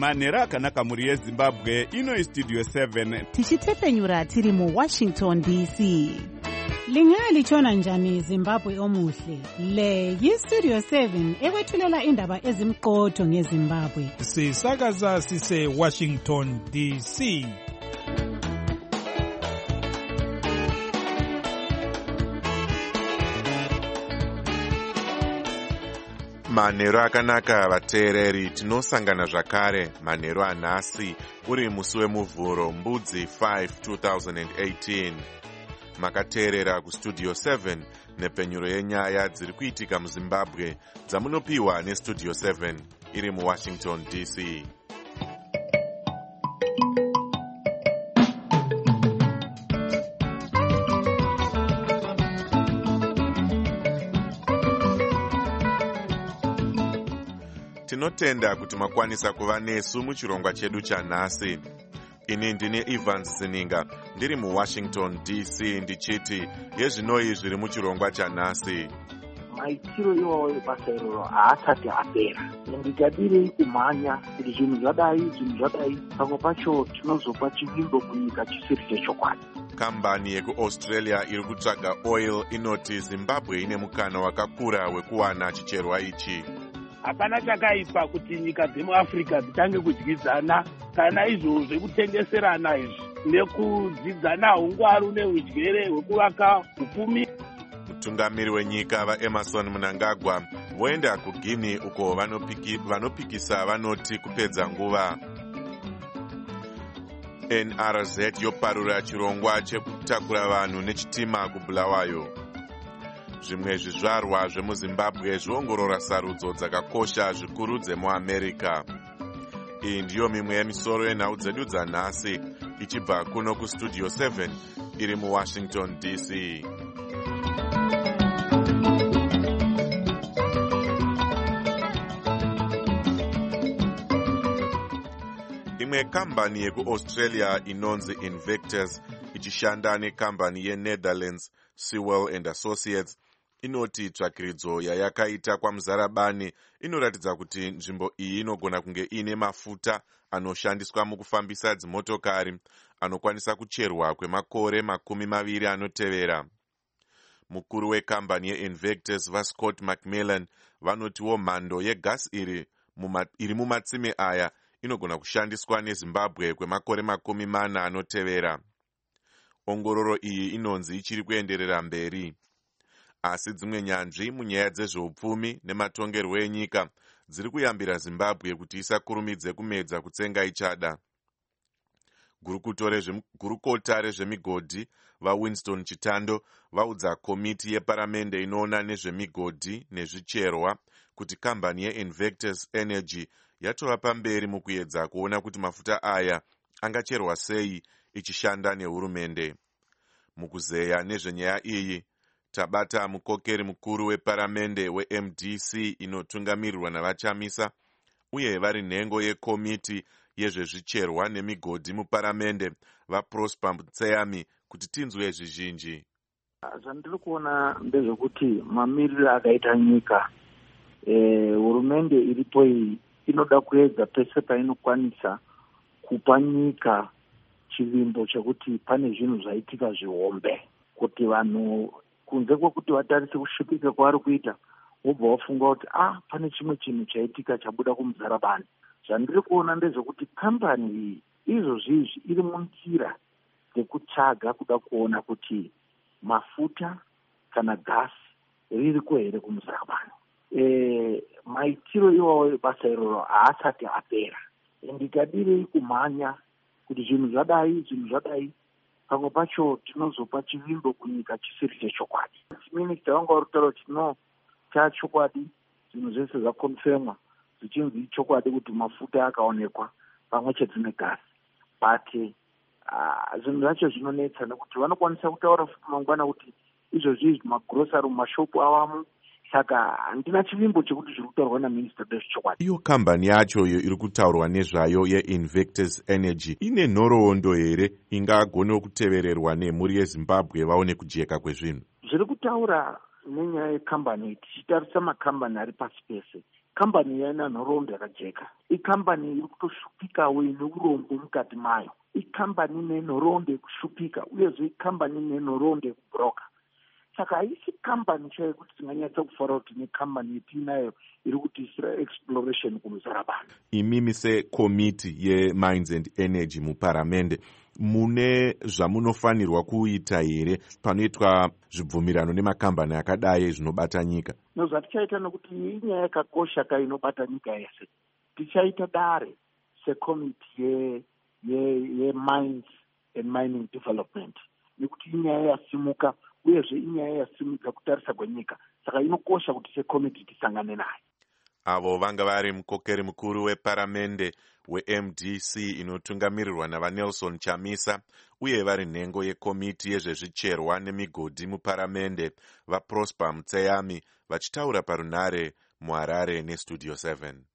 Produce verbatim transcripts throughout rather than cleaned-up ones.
manhero akanaka mhuri yezimbabwe. Ino istudio seven tichitefenyura tiri muwashington D C. Lingalitshona njani Zimbabwe omuhle? Le yistudio seven ekwethulela indaba ezimqotho ngeZimbabwe. Sisakaza sise Washington D C. Manhero akanaka vateereri, tinosangana zvakare manhero anhasi uri musi wemuvhuro mbudzi five two thousand eighteen. Makateerera kustudio seven nepenyuro yenyaya dziri kuitika muZimbabwe dzamunopiwa nestudio seven iri muWashington D C. Tinotenda kuti makwanisa kuva nesu muchirongwa chedu chanhasi. Ini ndine Evans Zininga ndiri muWashington D C ndichiti yezvinoi zviri muchirongwa chanhasi. Maitiro iwawo ebasa iroro haasati apera. Ndikadirei kumhanya kuti zvinhu zvadai zvinhu zvadai pamwe pacho tinozopa chivimbo kunyika chisiri chechokwadi. Kambani yekuAustralia iri kutsvaga oil inoti Zimbabwe ine mukana wakakura wekuwana chicherwa ichi. Hapana chakaipa kuti nyika dzemuAfrica dzitange kudyidzana kana izvo zvekutengeserana izvi nekudzidzana ungwaru neudyere hwekuvaka upfumi. Mutungamiri wenyika vaEmerson Mnangagwa voenda kuGuinea uko vanopiki, vanopikisa vanoti kupedza nguva. N R Z yoparura chirongwa chekutakura vanhu nechitima kuBulawayo. Zvimwe zvizvarwa zvemuZimbabwe zviongorora sarudzo dzakakosha zvikuru dzemuAmerica. Iyi ndiyo mimwe yemisoro yenhau dzedu dzanhasi ichibva kuno kustudio seven iri muWashington D C. Imwe kambani yekuAustralia inonzi Invictus ichishanda nekambani yeNetherlands Sewell and Associates inoti tsvakiridzo yayakaita kwamuzarabani inoratidza kuti nzvimbo iyi inogona kunge ine mafuta anoshandiswa mukufambisa dzimotokari anokwanisa kucherwa kwemakore makumi maviri anotevera. Mukuru wekambani yeInvictus vaScott Macmillan vanotiwo mhando yegasi iri muma, iri mumatsime aya inogona kushandiswa neZimbabwe kwemakore makumi mana anotevera. Ongororo iyi inonzi ichiri kuenderera mberi. Asi dzimwe nyanzvi munyaya dzezveupfumi nematongerwo enyika dziri kuyambira Zimbabwe kuti isakurumidze kumedza kutsenga ichada. Gurukota rezvemigodhi vaWinston Chitando vaudza komiti yeparamende inoona nezvemigodhi nezvicherwa kuti kambani yeInvictus Energy yatova pamberi mukuedza kuona kuti mafuta aya angacherwa sei ichishanda nehurumende. Mukuzeya nezvenyaya iyi tabata mukokeri mukuru weparamende weM D C inotungamirirwa navachamisa uye vari nhengo yekomiti yezvezvicherwa nemigodhi muparamende vaProsper Mtseyami kuti tinzwe zvizhinji. Zvandiri kuona ndezvekuti mamiriro akaita nyika hurumende e, iripo iyi inoda kuedza pese painokwanisa kupa nyika chivimbo chekuti pane zvinhu zvaitika zvihombe kuti vanhu kunze kwekuti vatarise kusvipika kwavari kuita wobva wafunga kuti ah pane chimwe chinhu chaitika chabuda kumuzarabani. Zvandiri kuona ndezvekuti kambani iyi izvozvizvi iri munzira dzekutsvaga kuda kuona kuti mafuta kana gasi ririko here kumuzarabani. E, maitiro iwawo ebasa iroro haasati apera. Ndikadirei kumhanya kuti zvinhu zvadai zvinhu zvadai pamwe pacho tinozopa chivimbo kunyika chisiri chechokwadi. Minista wanga uri kutaura kuti no chachokwadi zvinhu zvese zvakonfirmwa zvichinzi chokwadi kuti mafuta akaonekwa pamwe chete negasi. But uh, zvinhu zvacho zvinonetsa nekuti vanokwanisa kutaura futi mangwana kuti izvozvi magrosari mumashopu avamo. Saka handina chivimbo chekuti zviri kutaurwa naminista bezvechokwadi. Iyo kambani yacho iyo iri kutaurwa nezvayo yeInvictus Energy ine nhoroondo here ingagona kutevererwa nemhuri yeZimbabwe vaone kujeka kwezvinhu? Zviri kutaura nenyaya yekambani tichitarisa makambani ari pasi pese kambani yaina nhoroondo yakajeka, ikambani iri kutoshupikawo neurombo mukati mayo, ikambani nenhoroondo yekushupika uyezve ikambani nenhoroondo yekubhuroka. Saka haisi kambani chaiyo kuti tinganyatsa kufara kuti nekambani yetiinayo iri kutiisira exploration kumuzara bani. Imimi sekomiti yeMines and Energy muparamende mune zvamunofanirwa kuita here panoitwa zvibvumirano nemakambani akadai zvinobata nyika? Nozva tichaita nokuti inyaya yakakosha ka inobata nyika yese. Tichaita dare sekomiti ye yeMines and Mining Development nekuti inyaya yasimuka uyezve inyaya yasimudza kutarisa kwenyika. Saka inokosha kuti sekomiti tisangane naye. Avo vanga vari mukokeri mukuru weparamende weM D C inotungamirirwa navaNelson Chamisa uye vari nhengo yekomiti yezvezvicherwa nemigodhi muparamende vaProsper Mutseyami vachitaura parunhare muHarare neStudio seven.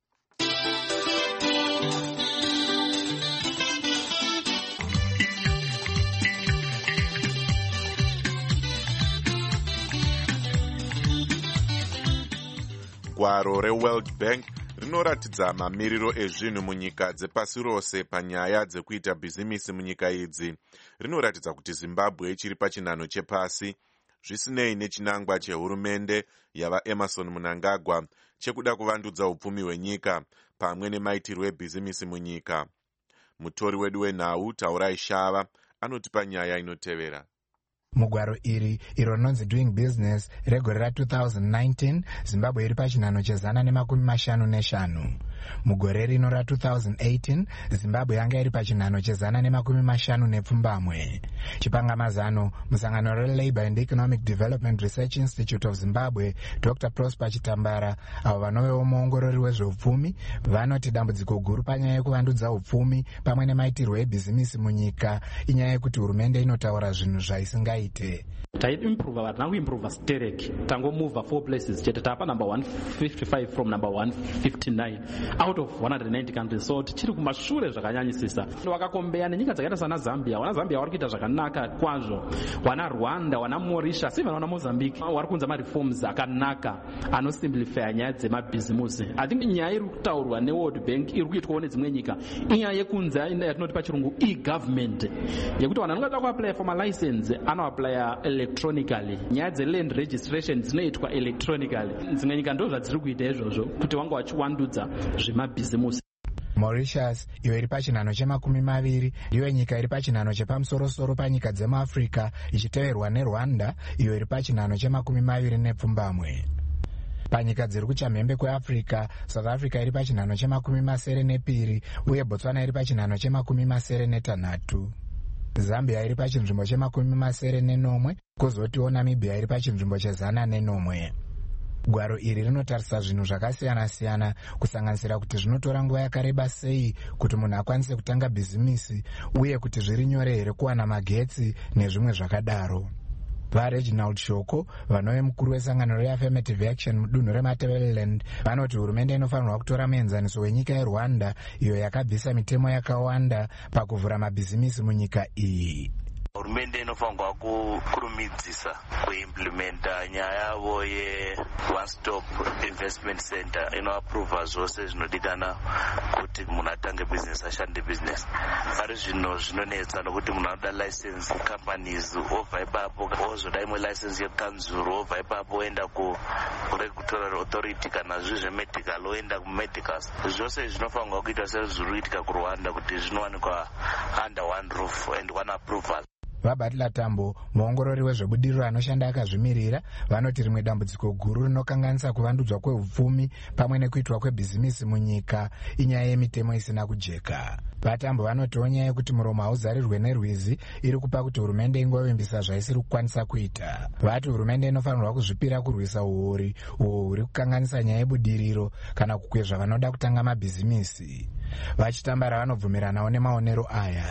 Gwaro reWorld Bank rinoratidza mamiriro ezvinhu munyika dzepasi rose panyaya dzekuita bhizimisi munyika idzi. Rinoratidza kuti Zimbabwe ichiri pachinhano chepasi, zvisinei nechinangwa chehurumende yavaEmerson Mnangagwa chekuda kuvandudza upfumi hwenyika pamwe nemaitirwo ebhizimisi munyika. Mutori wedu wenhau Taurai Shava anotipa nyaya inotevera. Mugwaro iri iro rinonzi Doing Business regore ra two thousand nineteen, Zimbabwe iri pachinhano chezana nemakumi mashanu neshanu. Mugore rino ra two thousand eighteen, Zimbabwe yanga iri pachinhano chezana nemakumi mashanu nepfumbamwe. Chipangamazano musangano reLabour and Economic Development Research Institute of Zimbabwe, Doctor Prosper Chitambara, avo vanovewo muongorori wezveupfumi, vanoti dambudziko guru panyaya yekuvandudza upfumi pamwe nemaitirwo ebhizimisi munyika inyaya yekuti hurumende inotaura zvinhu zvaisinga ite. Taimprove but now we improve sterek. Tango move four places. Chete tapa number one fifty-five from number one fifty-nine out of one hundred ninety countries. So tichiri kumashure zvakanyanyisisa. Wakakombea nenyika dzakaita sana Zambia. Wana Zambia vari kuita zvakanaka kwazvo. Wana Rwanda, wana Mauritius, even wana Mozambique vari kuunza ma reforms akanaka anosimplify nyaya dzemabhizimusi. I think nyaya iri kutaurwa neWorld Bank iri kuitwawo nedzimwe nyika. Inyaya yekunza yatinoti pachirungu e-government. Yekuti vanhu vanenge kuapply for my license ano apply electronically. Nyaya dzeland registration dzinoitwa electronically. Dzimwe nyika ndo zvadziri kuita izvozvo kuti vanga vachivandudza zvemabhizimusi. Mauritius iyo iri pachinhano chemakumi maviri ndiyo nyika iri pachinhano chepamusoro-soro panyika dzemuAfrica ichiteverwa neRwanda iyo iri pachinhano chemakumi maviri nepfumbamwe. Panyika dziri kuchamhembe kweAfrica, South Africa iri pachinhano chemakumi masere nepiri uye Botswana iri pachinhano chemakumi masere netanhatu. Zambia iri pachinzvimbo chemakumi masere nenomwe, kozotiwo Namibia iri pachinzvimbo chezana nenomwe. Gwaro iri rinotarisa zvinhu zvakasiyana-siyana kusanganisira kuti zvinotora nguva yakareba sei kuti munhu akwanise kutanga bhizimisi uye kuti zviri nyore here kuwana magetsi nezvimwe zvakadaro. VaReginald Shoko, vanove mukuru wesangano reAffirmative Action mudunhu reMatabeleland, vanoti hurumende inofanirwa kutora muenzaniso wenyika yeRwanda iyo yakabvisa mitemo yakawanda pakuvhura mabhizimisi munyika iyi. Hurumende inofanirwa kukurumidzisa kuimplementa nyaya yavo ye-one stop investment center inoapprova zvose zvinodikana kuti munhu atange business ashande business. Ari zvino zvinonetsa nokuti munhu anoda license companies obva ipapo ozoda imwe license yekanzuru obva ipapo oenda kuregulatory authority kana zvi zvemedical oenda kumedicals. Zvose zvinofanirwa kuita sezviri kuitika kuRwanda kuti zvinowanikwa under one roof and one approval. Vabatila Tambo, muongorori wezvebudiriro anoshanda akazvimirira, vanoti rimwe dambudziko guru rinokanganisa kuvandudzwa kweupfumi pamwe nekuitwa kwebhizimisi munyika inyaya yemitemo isina kujeka. Vatambo vanotiwo nyaya yekuti muromo hauzarirwe nerwizi iri kupa kuti hurumende ingovimbisa zvaisiri kukwanisa kuita. Vati hurumende inofanirwa kuzvipira kurwisa uori uhwo huri kukanganisa nyaya yebudiriro kana kukwezva vanoda kutanga mabhizimisi. Vachitambara vanobvumiranawo nemaonero aya.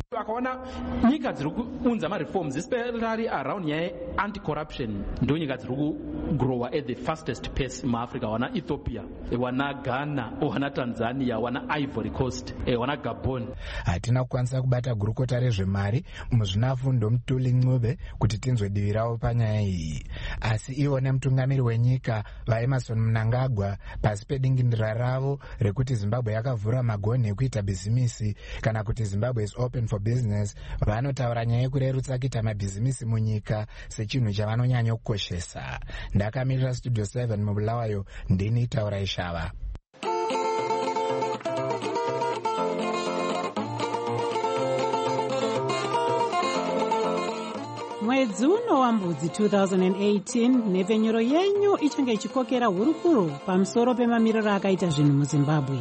Vakaona nyika dziri kuunza mareforms especially around nyaya ye-anti-corruption ndo nyika dziri kugrowa at the fastest pace muafrica. Wana Ethiopia, wana Ghana, wana Tanzania, wana Ivory Coast, wana Gabon. Hatina kukwanisa kubata gurukota rezvemari muzvinafundo Mutuli Ncube kuti tinzwe divi ravo panyaya iyi. Asi ivo nemutungamiri wenyika vaEmmerson Mnangagwa pasi pedingindira ravo rekuti Zimbabwe yakavhura magonhi ekuita bhizimisi kana kuti Zimbabwe is open for business, vanotaura nyaya yekurerutsa kuita mabhizimisi munyika sechinhu chavanonyanya kukoshesa. Ndakamirira Studio seven mubulawayo, ndini Taura Ishava. Mwedzi uno wambudzi two thousand eighteen nhepfenyuro yenyu ichange ichikokera hurukuro pamusoro pemamiriro akaita zvinhu muZimbabwe.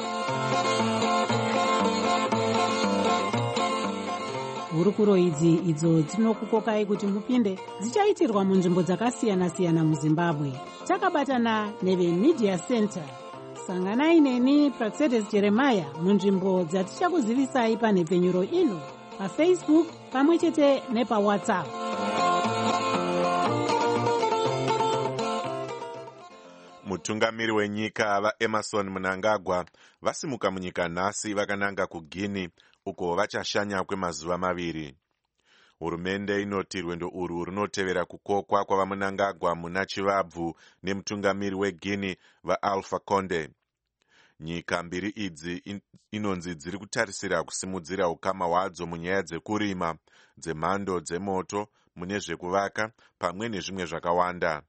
Hurukuro idzi idzo dzinokukokai kuti mupinde dzichaitirwa munzvimbo dzakasiyana-siyana muZimbabwe. Takabatana neveMedia Center. Sanganai neni Praxedes Jeremiah munzvimbo dzatichakuzivisai panhepfenyuro ino paFacebook pamwe chete nepaWhatsApp. Mutungamiri wenyika vaEmmerson Mnangagwa vasimuka munyika nhasi vakananga kuGuinea uko vachashanya kwemazuva maviri. Hurumende inoti rwendo urwu runotevera kukokwa kwavaMnangagwa muna chivabvu nemutungamiri weGuinea vaAlpha Conde. Nyika mbiri idzi in, inonzi dziri kutarisira kusimudzira ukama hwadzo munyaya dzekurima, dzemhando dzemoto, mune zvekuvaka pamwe nezvimwe zvakawanda.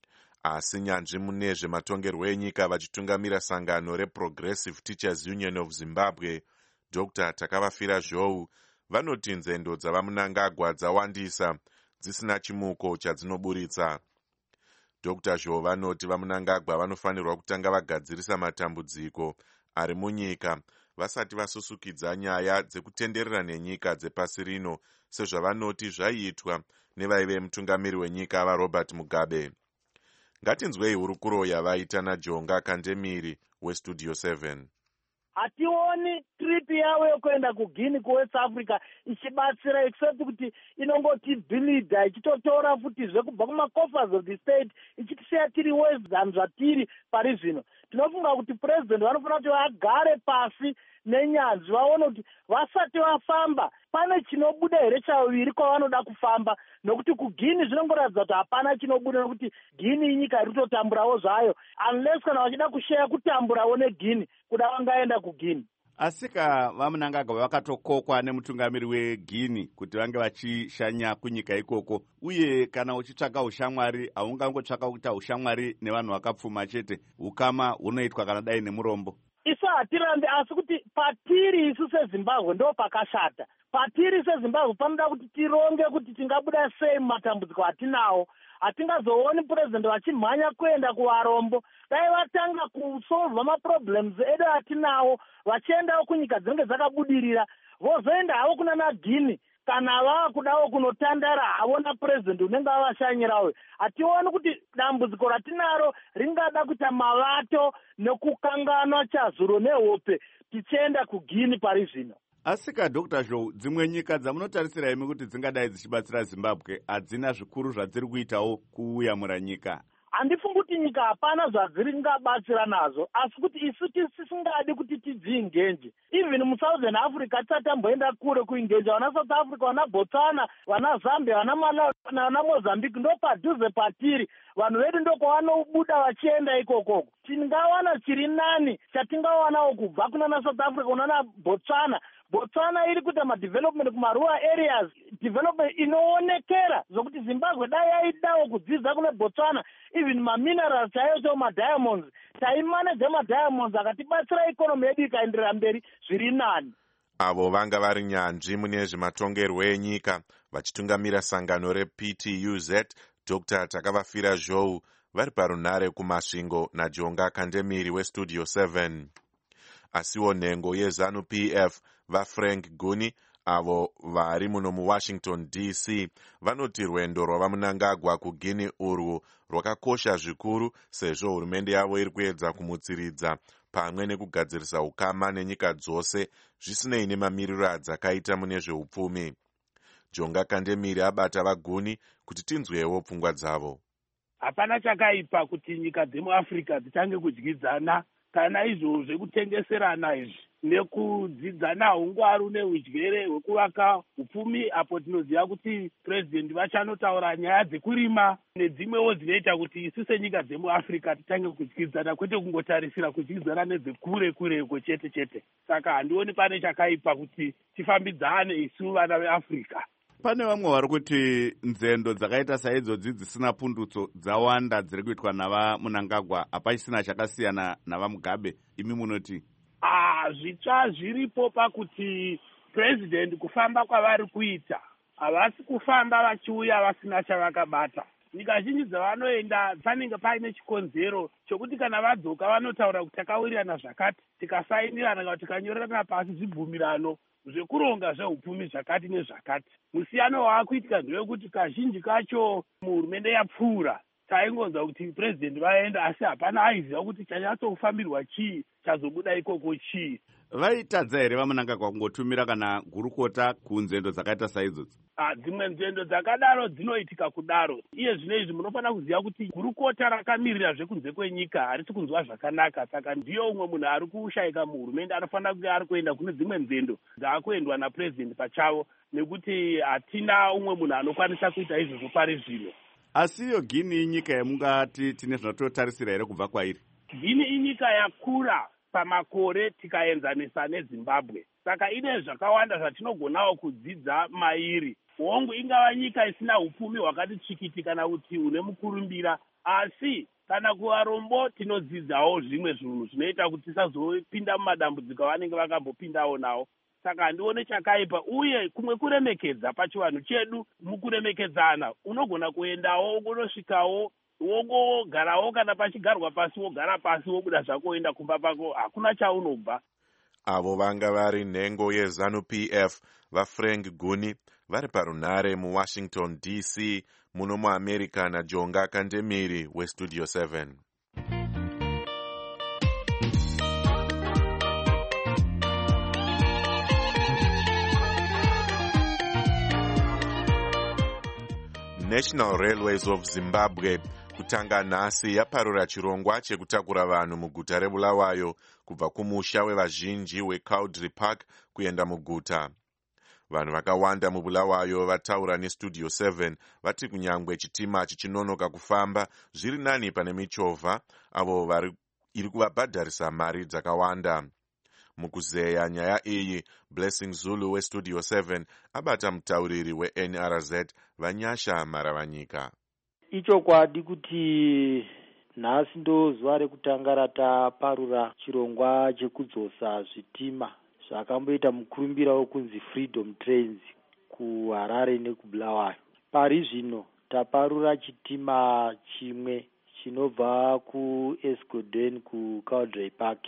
Asi nyanzvi mune zvematongerwo enyika vachitungamira sangano reProgressive Teachers Union of Zimbabwe, Doctor Takavafira Zhou, vanoti nzendo dzavaMnangagwa dzawandisa dzisina chimuko chadzinoburitsa. Doctor Zhou vanoti vaMnangagwa vanofanirwa kutanga vagadzirisa matambudziko ari munyika vasati vasusukidza nyaya dzekutenderera nenyika dzepasi rino sezvavanoti zvaiitwa nevaive mutungamiri wenyika vaRobert Mugabe. Ngatinzwei hurukuro yavaita naJonga Kandemiri weStudio seven. Hationi trip yavo yokuenda kuGuinea kuWest Africa ichibatsira except kuti inongoti bhilidha ichitotora futizve kubva kumacoffers of the state ichitisiya tiri west than zvatiri pari zvino. Tinofunga kuti president vanofanira kuti vagare pasi nenyanzvi vaone kuti vasati vafamba pane chinobuda here chaviri kwavanoda kufamba, nokuti kuGuinea zvinongoratidza kuti hapana chinobuda nokuti Guinea inyika iri kutotamburawo zvayo, unless kana vachida kusheya kutamburawo neGuinea kuda vangaenda kuGuinea. Asika vaMnangagwa vakatokokwa nemutungamiri weGuinea kuti vange vachishanya kunyika ikoko, uye kana uchitsvaka ushamwari haungangotsvaka kuita ushamwari nevanhu vakapfuma chete, ukama hunoitwa kana dai nemurombo. Isu hatirambe, asi kuti patiri isu seZimbabwe ndo pakashata. Patiri seZimbabwe panoda kuti tironge kuti tingabuda sei mumatambudziko atinawo. Hatingazooni president vachimhanya kuenda kuvarombo. Dai vatanga kusolva maproblems edu atinawo vachiendawo kunyika dzinenge dzakabudirira, vozoenda havo kuna naGuinea kana vava kudawo kunotandara havo napresident unenge avashanyirawo. Hationi kuti dambudziko ratinaro ringada kuita mavato nekukanganwa chazuro nehope tichienda kuGuinea pari zvino. Asika Doctor Zhou, dzimwe nyika dzamunotarisira imi kuti dzingadai dzichibatsira Zimbabwe hadzina zvikuru zvadziri kuitawo kuuyamura nyika? Handifungi kuti nyika hapana zvadziri ngabatsira nazo, asi kuti isu tisingadi kuti tidziingenje. Even muSouthern Africa tisati tamboenda kure kuingenja, vana South Africa, vana Botswana, vana Zambia, vana Malawi, vana Mozambique ndo padhuze patiri. Vanhu vedu ndo kwavanobuda vachienda ikoko. Tingawana chiri nani chatingawanawo kubva kuna South Africa kuna Botswana. Botswana iri kuita madevelopment kumarural areas, development inoonekera zvokuti Zimbabwe dai yaidawo kudzidza kune Botswana, even maminerals chaiyo chaiwo madiamonds. Taimanage madiamonds akatibatsira ikonomi yedu ikaenderera mberi zviri nani. Avo vanga vari nyanzvi mune zvematongerwo enyika vachitungamira sangano reP T U Z, Doctor Takavafira Zhou, vari parunhare kumasvingo naJonga Kandemiri weStudio seven. Asiwo nhengo yeZanu P F vaFrank Guni avo vari muno muwashington D C vanoti rwendo rwava Mnangagwa kuGuinea urwu rwakakosha zvikuru sezvo hurumende yavo iri kuedza kumutsiridza pamwe nekugadzirisa ukama nenyika dzose zvisinei nemamiriro adzakaita mune zveupfumi. Jonga Kandemiri abata vaGuni kuti tinzwewo pfungwa dzavo. Hapana chakaipa kuti nyika dzemuAfrica dzitange kudyidzana kana izvo zvekutengeserana izvi nekudzidzana ungwaru neudyere hwekuvaka upfumi, apo tinoziva kuti president vachanotaura nyaya dzekurima nedzimwewo dzinoita kuti isu senyika dzemuAfrica titange kudyidzana, kwete kungotarisira kudyidzana nedzekure kureko chete chete. Saka handioni pane chakaipa kuti tifambidzane isu vana veAfrica. Pane vamwe vari kuti nzendo dzakaita saidzodzi dzisina pundutso dzawanda dziri kuitwa nava Mnangagwa, hapachisina chakasiyana nava Mugabe. Imi munoti? Ah, zvitsva zviripo pakuti president kufamba kwavari kuita havasi kufamba vachiuya vasina chavakabata. Nyika zhinji dzavanoenda panenge paine chikonzero chokuti kana vadzoka vanotaura kuti takawirirana zvakati, tikasainirana kana tikanyorerana pasi zvibvumirano zvekuronga zveupfumi zvakati nezvakati. Musiyano waakuitika ndewekuti kazhinji kacho muhurumende yapfuura taingonza kuti president vaenda, asi hapana aiziva kuti chanyatsofambirwa chii, chazobuda ikoko chii. Vaitadza here vaMnangagwa kungotumira kana gurukota kunzendo dzakaita saidzodzi? Ah, dzimwe nzendo dzakadaro dzinoitika kudaro. Iye zvino izvi munofanira kuziva kuti gurukota rakamirira zvekunze kwenyika harisi kunzwa zvakanaka, saka ndiyo umwe munhu ari kushayika muhurumende anofanira kunge ari kuenda kune dzimwe nzendo dzaakuendwa napresident pachavo, nekuti hatina umwe munhu anokwanisa kuita izvozvo pari zvino. Asi iyo Guinea inyika yamungati tine zvatotarisira here kubva kwairi? Guinea inyika yakura pamakore tikaenzanisa neZimbabwe, saka ine zvakawanda zvatinogonawo kudzidza mairi. Hongu ingava nyika isina upfumi hwakati chikiti kana kuti une mukurumbira, asi kana kuvarombo tinodzidzawo zvimwe zvinhu zvinoita kuti tisazopinda mumadambudziko vanenge vakambopindawo nawo. Saka handione chakaipa, uye kumwe kuremekedza pachivanhu chedu mukuremekedzana. Unogona kuendawo ugonosvikawo wogarawo kana pachigarwa pasi wogara pasi wobuda zvako woenda kumba pako, hakuna chaunobva. Avo vanga vari nhengo yeZanu-P F vaFrank Guni vari parunhare muWashington D C muno muAmerica naJonga Kandemiri weStudio seven. National Railways of Zimbabwe kutanga nhasi yaparura chirongwa chekutakura vanhu muguta reBulawayo kubva kumusha wevazhinji weCowdry Park kuenda muguta. Vanhu vakawanda muBulawayo vataura neStudio seven vati kunyangwe chitima chichinonoka kufamba zviri nani pane michovha avo vari iri kuvabhadharisa mari dzakawanda. Mukuzeya nyaya iyi, Blessing Zulu weStudio seven abata mutauriri weN R Z Vanyasha Maravanyika. Ichokwadi kuti nhasi ndo zuva rekutanga rataparura chirongwa chekudzosa zvitima zvakamboita mukurumbira wekunzi Freedom Trains kuHarare nekuBulawayo. Pari zvino taparura chitima chimwe chinobva kuEscoden kuCowdry Park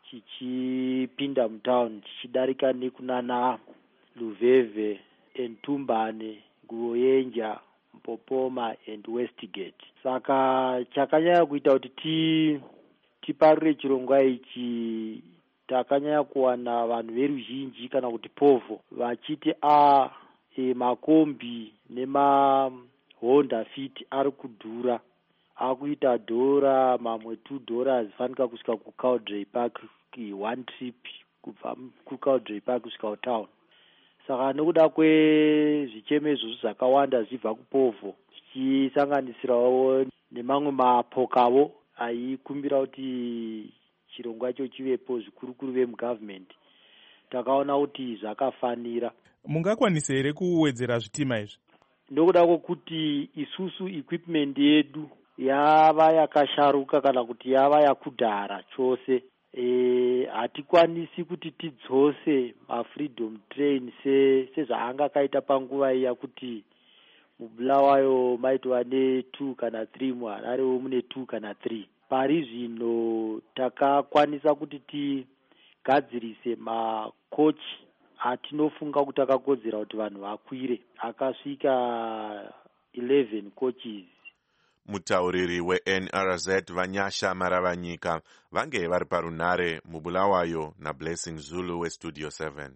chichipinda mutown chichidarika nekunana Luveve, Entumbane, Nguoyenja, Mpopoma and Westgate. Saka chakanyanya kuita kuti ti tiparure chirongwa ichi, takanyanya kuwana vanhu veruzhinji kana kuti povo vachiti a e, makombi nema Honda Fit ari kudhura, akuita dhora mamwe two dollars fanika kusvika kuCowdry Park one trip kubva kuCowdry Park kusvika kutown. Saka nekuda kwezvichemezvo zvakawanda zvibva kupovo zvichisanganisirawo nemamwe mapokawo aikumbira kuti chirongwa icho chivepo zvikurukuru vemugovernment, takaona kuti zvakafanira. Mungakwanisa here kuwedzera zvitima izvi? Ndokuda kwokuti isusu equipment yedu yava yakasharuka kana kuti yava yakudhara chose. E, hatikwanisi kuti tidzose maFreedom Train se sezvaanga kaita panguva iya kuti muBulawayo maitwa ne two kana three, muHararewo mune two kana three. Pari zvino takakwanisa kuti tigadzirise makochi atinofunga kuti akakodzera kuti vanhu vakwire akasvika eleven coaches. Mutauriri we-N R Z Vanyasha Maravanyika vange vari parunhare muBulawayo naBlessing Zulu weStudio seven.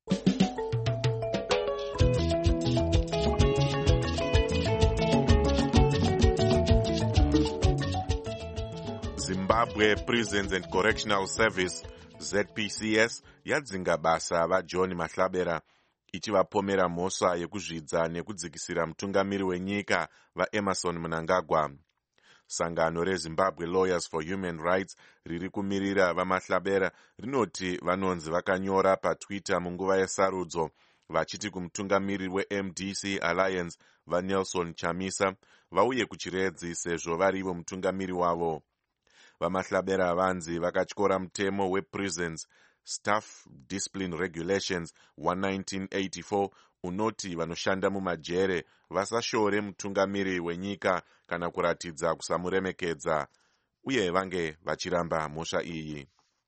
Zimbabwe Prisons and Correctional Service Z P C S yadzinga basa vaJohn Mahlabera ichivapomera mhosva yekuzvidza nekudzikisira mutungamiri wenyika vaEmerson Mnangagwa. Sangano reZimbabwe Lawyers for Human Rights riri kumirira vaMahlabera rinoti vanonzi vakanyora paTwitter munguva yesarudzo vachiti kumutungamiri weM D C Alliance vaNelson Chamisa vauye kuchiredzi sezvo varivo mutungamiri wavo. VaMahlabera vanzi vakatyora mutemo wePrisons Staff Discipline Regulations nineteen eighty-four unoti vanoshanda mumajere vasashore mutungamiri wenyika kana kuratidza kusamuremekedza uye vange vachiramba mhosva iyi.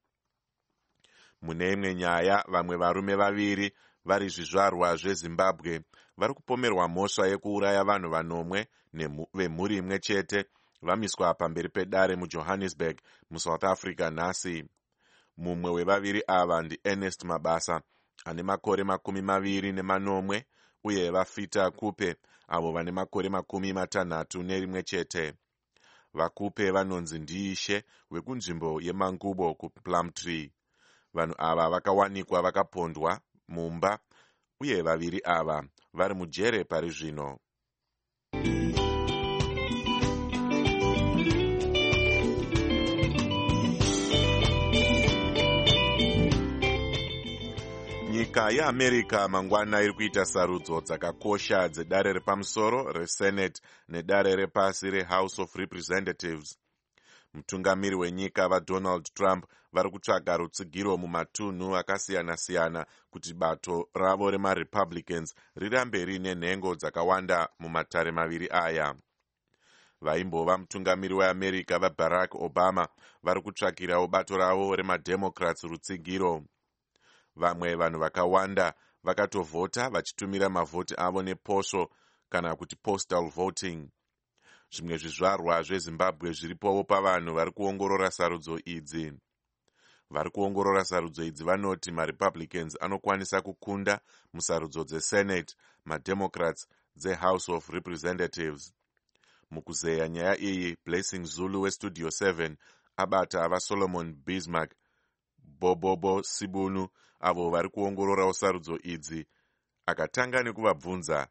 Mune imwe nyaya, vamwe varume vaviri vari zvizvarwa zveZimbabwe vari kupomerwa mhosva yekuuraya vanhu vanomwe vemhuri imwe chete vamiswa pamberi pedare muJohannesburg muSouth Africa nhasi. Mumwe wevaviri ava ndiErnest Mabasa ane makore makumi maviri nemanomwe uye vaFita Kupe avo vane makore makumi matanhatu nerimwe chete. VaKupe vanonzi ndiishe wekunzvimbo yeMangubo kuPlumtree. Vanhu ava vakawanikwa vakapondwa mumba uye vaviri ava vari mujere pari zvino. Nyika yeAmerica mangwana iri kuita sarudzo dzakakosha dzedare repamusoro reSenate nedare repasi reHouse of Representatives. Mutungamiri wenyika vaDonald Trump vari kutsvaga rutsigiro mumatunhu akasiyana-siyana kuti bato ravo remaRepublicans rirambe riine nhengo dzakawanda mumatare maviri aya. Vaimbova mutungamiri weAmerica vaBarack Obama vari kutsvakirawo bato ravo remaDemocrats rutsigiro. Vamwe vanhu vakawanda vakatovhota vachitumira mavhoti avo neposho kana kuti postal voting. Zvimwe zvizvarwa zveZimbabwe zviripowo pavanhu vari kuongorora sarudzo idzi. Vari kuongorora sarudzo idzi vanoti maRepublicans anokwanisa kukunda musarudzo dzeSenate, maDemocrats dzeHouse of Representatives. Mukuzeya nyaya iyi, Blessing Zulu weStudio seven abata avaSolomon Bismarck, Bobobo Sibunu avo vari kuongororawo sarudzo idzi, akatanga nekuvabvunza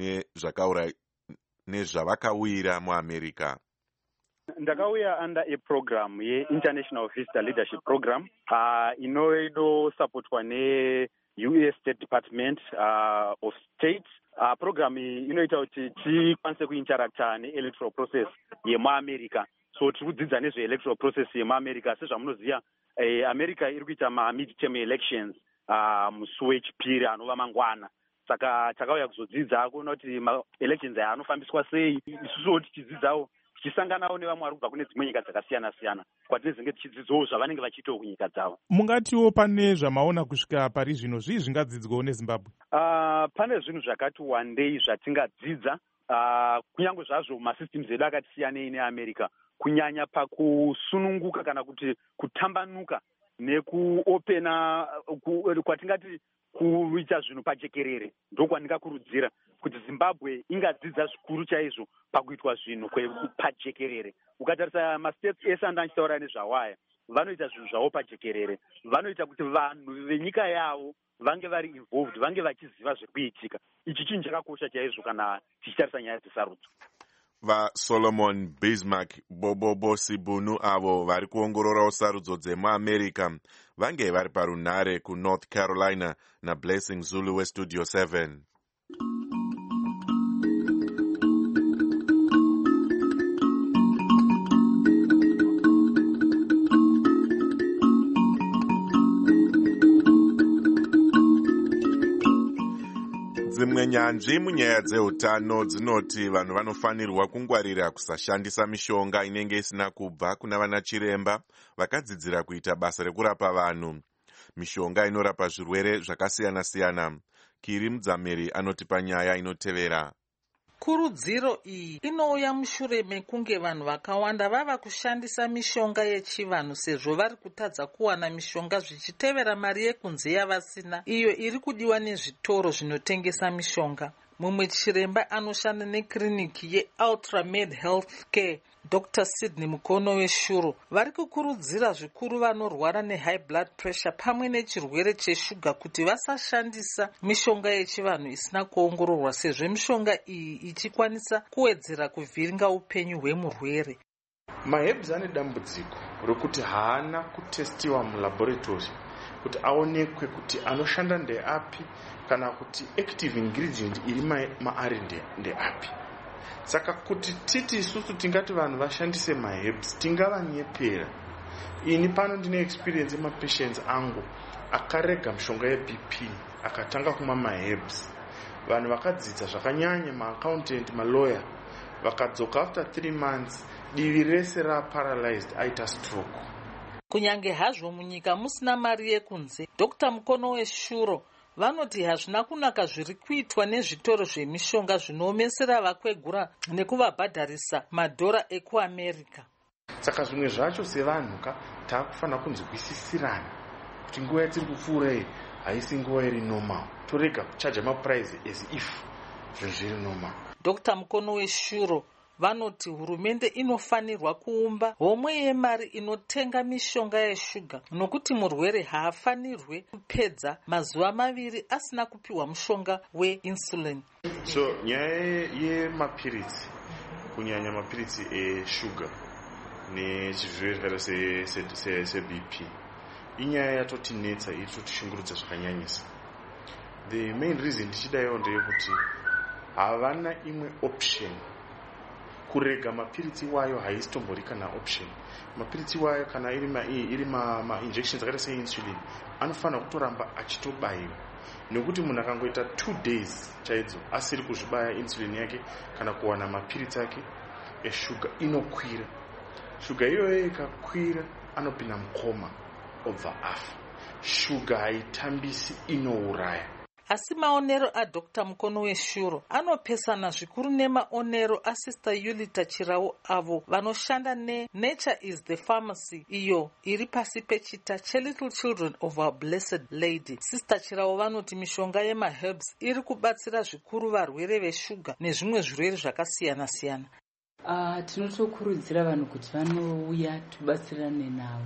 nezvavakauyira muAmerica. Ndakauya under a program ye-International Visitor Leadership Program uh, inoidosupportwa ne-U S State Department uh, of State. Uh, program inoita kuti tikwanise kuinteracta ne-electoral process yemuAmerica. So tiri kudzidza nezve-electoral process yemuAmerica. Sezvamunoziva, eh, America iri kuita ma-midterm elections uh, musi wechipiri anova mangwana. Saka takauya kuzodzidza kuona kuti ma-elections aya anofambiswa sei. Isusuwo tichidzidzawo tichisanganawo nevamwe vari kubva kune dzimwe nyika dzakasiyana-siyana kwatinenge tichidzidzawo zvavanenge vachiitawo kunyika dzavo. Mungatiwo pane zvamaona kusvika pari zvino, zvii zvingadzidzwawo neZimbabwe? Uh, pane zvinhu zvakati wandei zvatingadzidza, uh, kunyange zvazvo masystems edu akati siyanei neAmerica, kunyanya pakusununguka kana kuti kutambanuka nekuopena ku, kwatingati kuita zvinhu pajekerere. Ndokwandingakurudzira kuti Zimbabwe ingadzidza zvikuru chaizvo pakuitwa zvinhu pajekerere. Ukatarisa mastates ese andanchitaura nezvawaya, vanoita zvinhu zvavo pajekerere. Vanoita kuti vanhu venyika yavo vange vari involved, vange vachiziva zvekuitika. Ichi chinhu chakakosha chaizvo kana tichitarisa nyaya dzesarudzo. VaSolomon Bismarck, Bobobo Sibunu avo vari kuongororawo sarudzo dzemuAmerica vange vari parunhare kuNorth Carolina naBlessing Zulu weStudio seven. Dzimwe nyanzvi munyaya dzeutano dzinoti vanhu vanofanirwa kungwarira kusashandisa mishonga inenge isina kubva kuna vana chiremba vakadzidzira kuita basa rekurapa vanhu. mishonga inorapa zvirwere zvakasiyana-siyana. Kiri Mudzamiri anoti panyaya inotevera. Kurudziro iyi inouya mushure mekunge vanhu vakawanda vava kushandisa mishonga yechivanhu sezvo vari kutadza kuwana mishonga zvichitevera mari yekunze yavasina iyo iri kudiwa nezvitoro zvinotengesa mishonga. Mumwe chiremba anoshanda nekiriniki yeUltramed Healthcare, Doctor Sydney Mukono weshuro, vari kukurudzira zvikuru vanorwara nehigh blood pressure pamwe nechirwere cheshuga kuti vasashandisa mishonga yechivanhu isina kuongororwa sezvo mishonga iyi ichikwanisa kuwedzera kuvhiringa upenyu hwemurwere. Mahebs ane dambudziko rokuti haana kutestiwa mulaboratory kuti aonekwe kuti anoshanda ndeapi kana kuti active ingredient iri maari ndeapi. Saka kuti titi isusu tingati vanhu vashandise mahebs tingavanyepera. Ini pano ndine experience yemapatients angu akarega mishonga yeB P akatanga kumwa mahebs. Vanhu vakadzidza zvakanyanya, maaccountant, malawyer, vakadzoka after three months divi rese raparalyzed, aita stroke. Kunyange hazvo munyika musina mari yekunze, Doctor Mukono weshuro vanoti hazvina kunaka zviri kuitwa nezvitoro zvemishonga zvinoomesera vakwegura nekuvabhadharisa madhora ekuAmerica. Saka zvimwe zvacho sevanhu ka taakufanira kunzwisisirana kuti nguva yatiri kupfuura iyi haisi nguva iri normal. Torega kuchaja mapurice as if zvinhu zviri normal. Doctor Mukono weshuro vanoti hurumende inofanirwa kuumba homwe yemari inotenga mishonga yeshuga nokuti murwere haafanirwe kupedza mazuva maviri asina kupiwa mushonga weinsulin. So nyaya yemapiritsi, kunyanya mapiritsi eshuga nechizvirwere zvakaita seB P inyaya yatotinetsa iri totishungurudza zvakanyanyisa. The main reason tichidayo ndeyekuti havana imwe option. Kurega mapiritsi wayo haisitombori kana option. Mapiritsi wayo kana iri ma iri ma, ma injections akaita seinsulin anofanira kutoramba achitobaiwa, nekuti munhu akangoita two days chaidzo asiri kuzvibaya insulin yake kana kuwana mapiritsi ake eshuga inokwira. Shuga iyoyo ikakwira anopinda mukoma obva afa. Shuga haitambisi, inouraya. Asi maonero aDoctor Mukono weshuro anopesana zvikuru nemaonero aSister Yulita Chirau avo vanoshanda neNature is the Pharmacy iyo iri pasi pechita cheLittle Children of Our Blessed Lady. Sister Chirau vanoti mishonga yemaherbs iri kubatsira zvikuru varwere veshuga nezvimwe zvirwere zvakasiyana-siyana. Uh, tinotokurudzira vanhu kuti vanouya tibatsirane navo,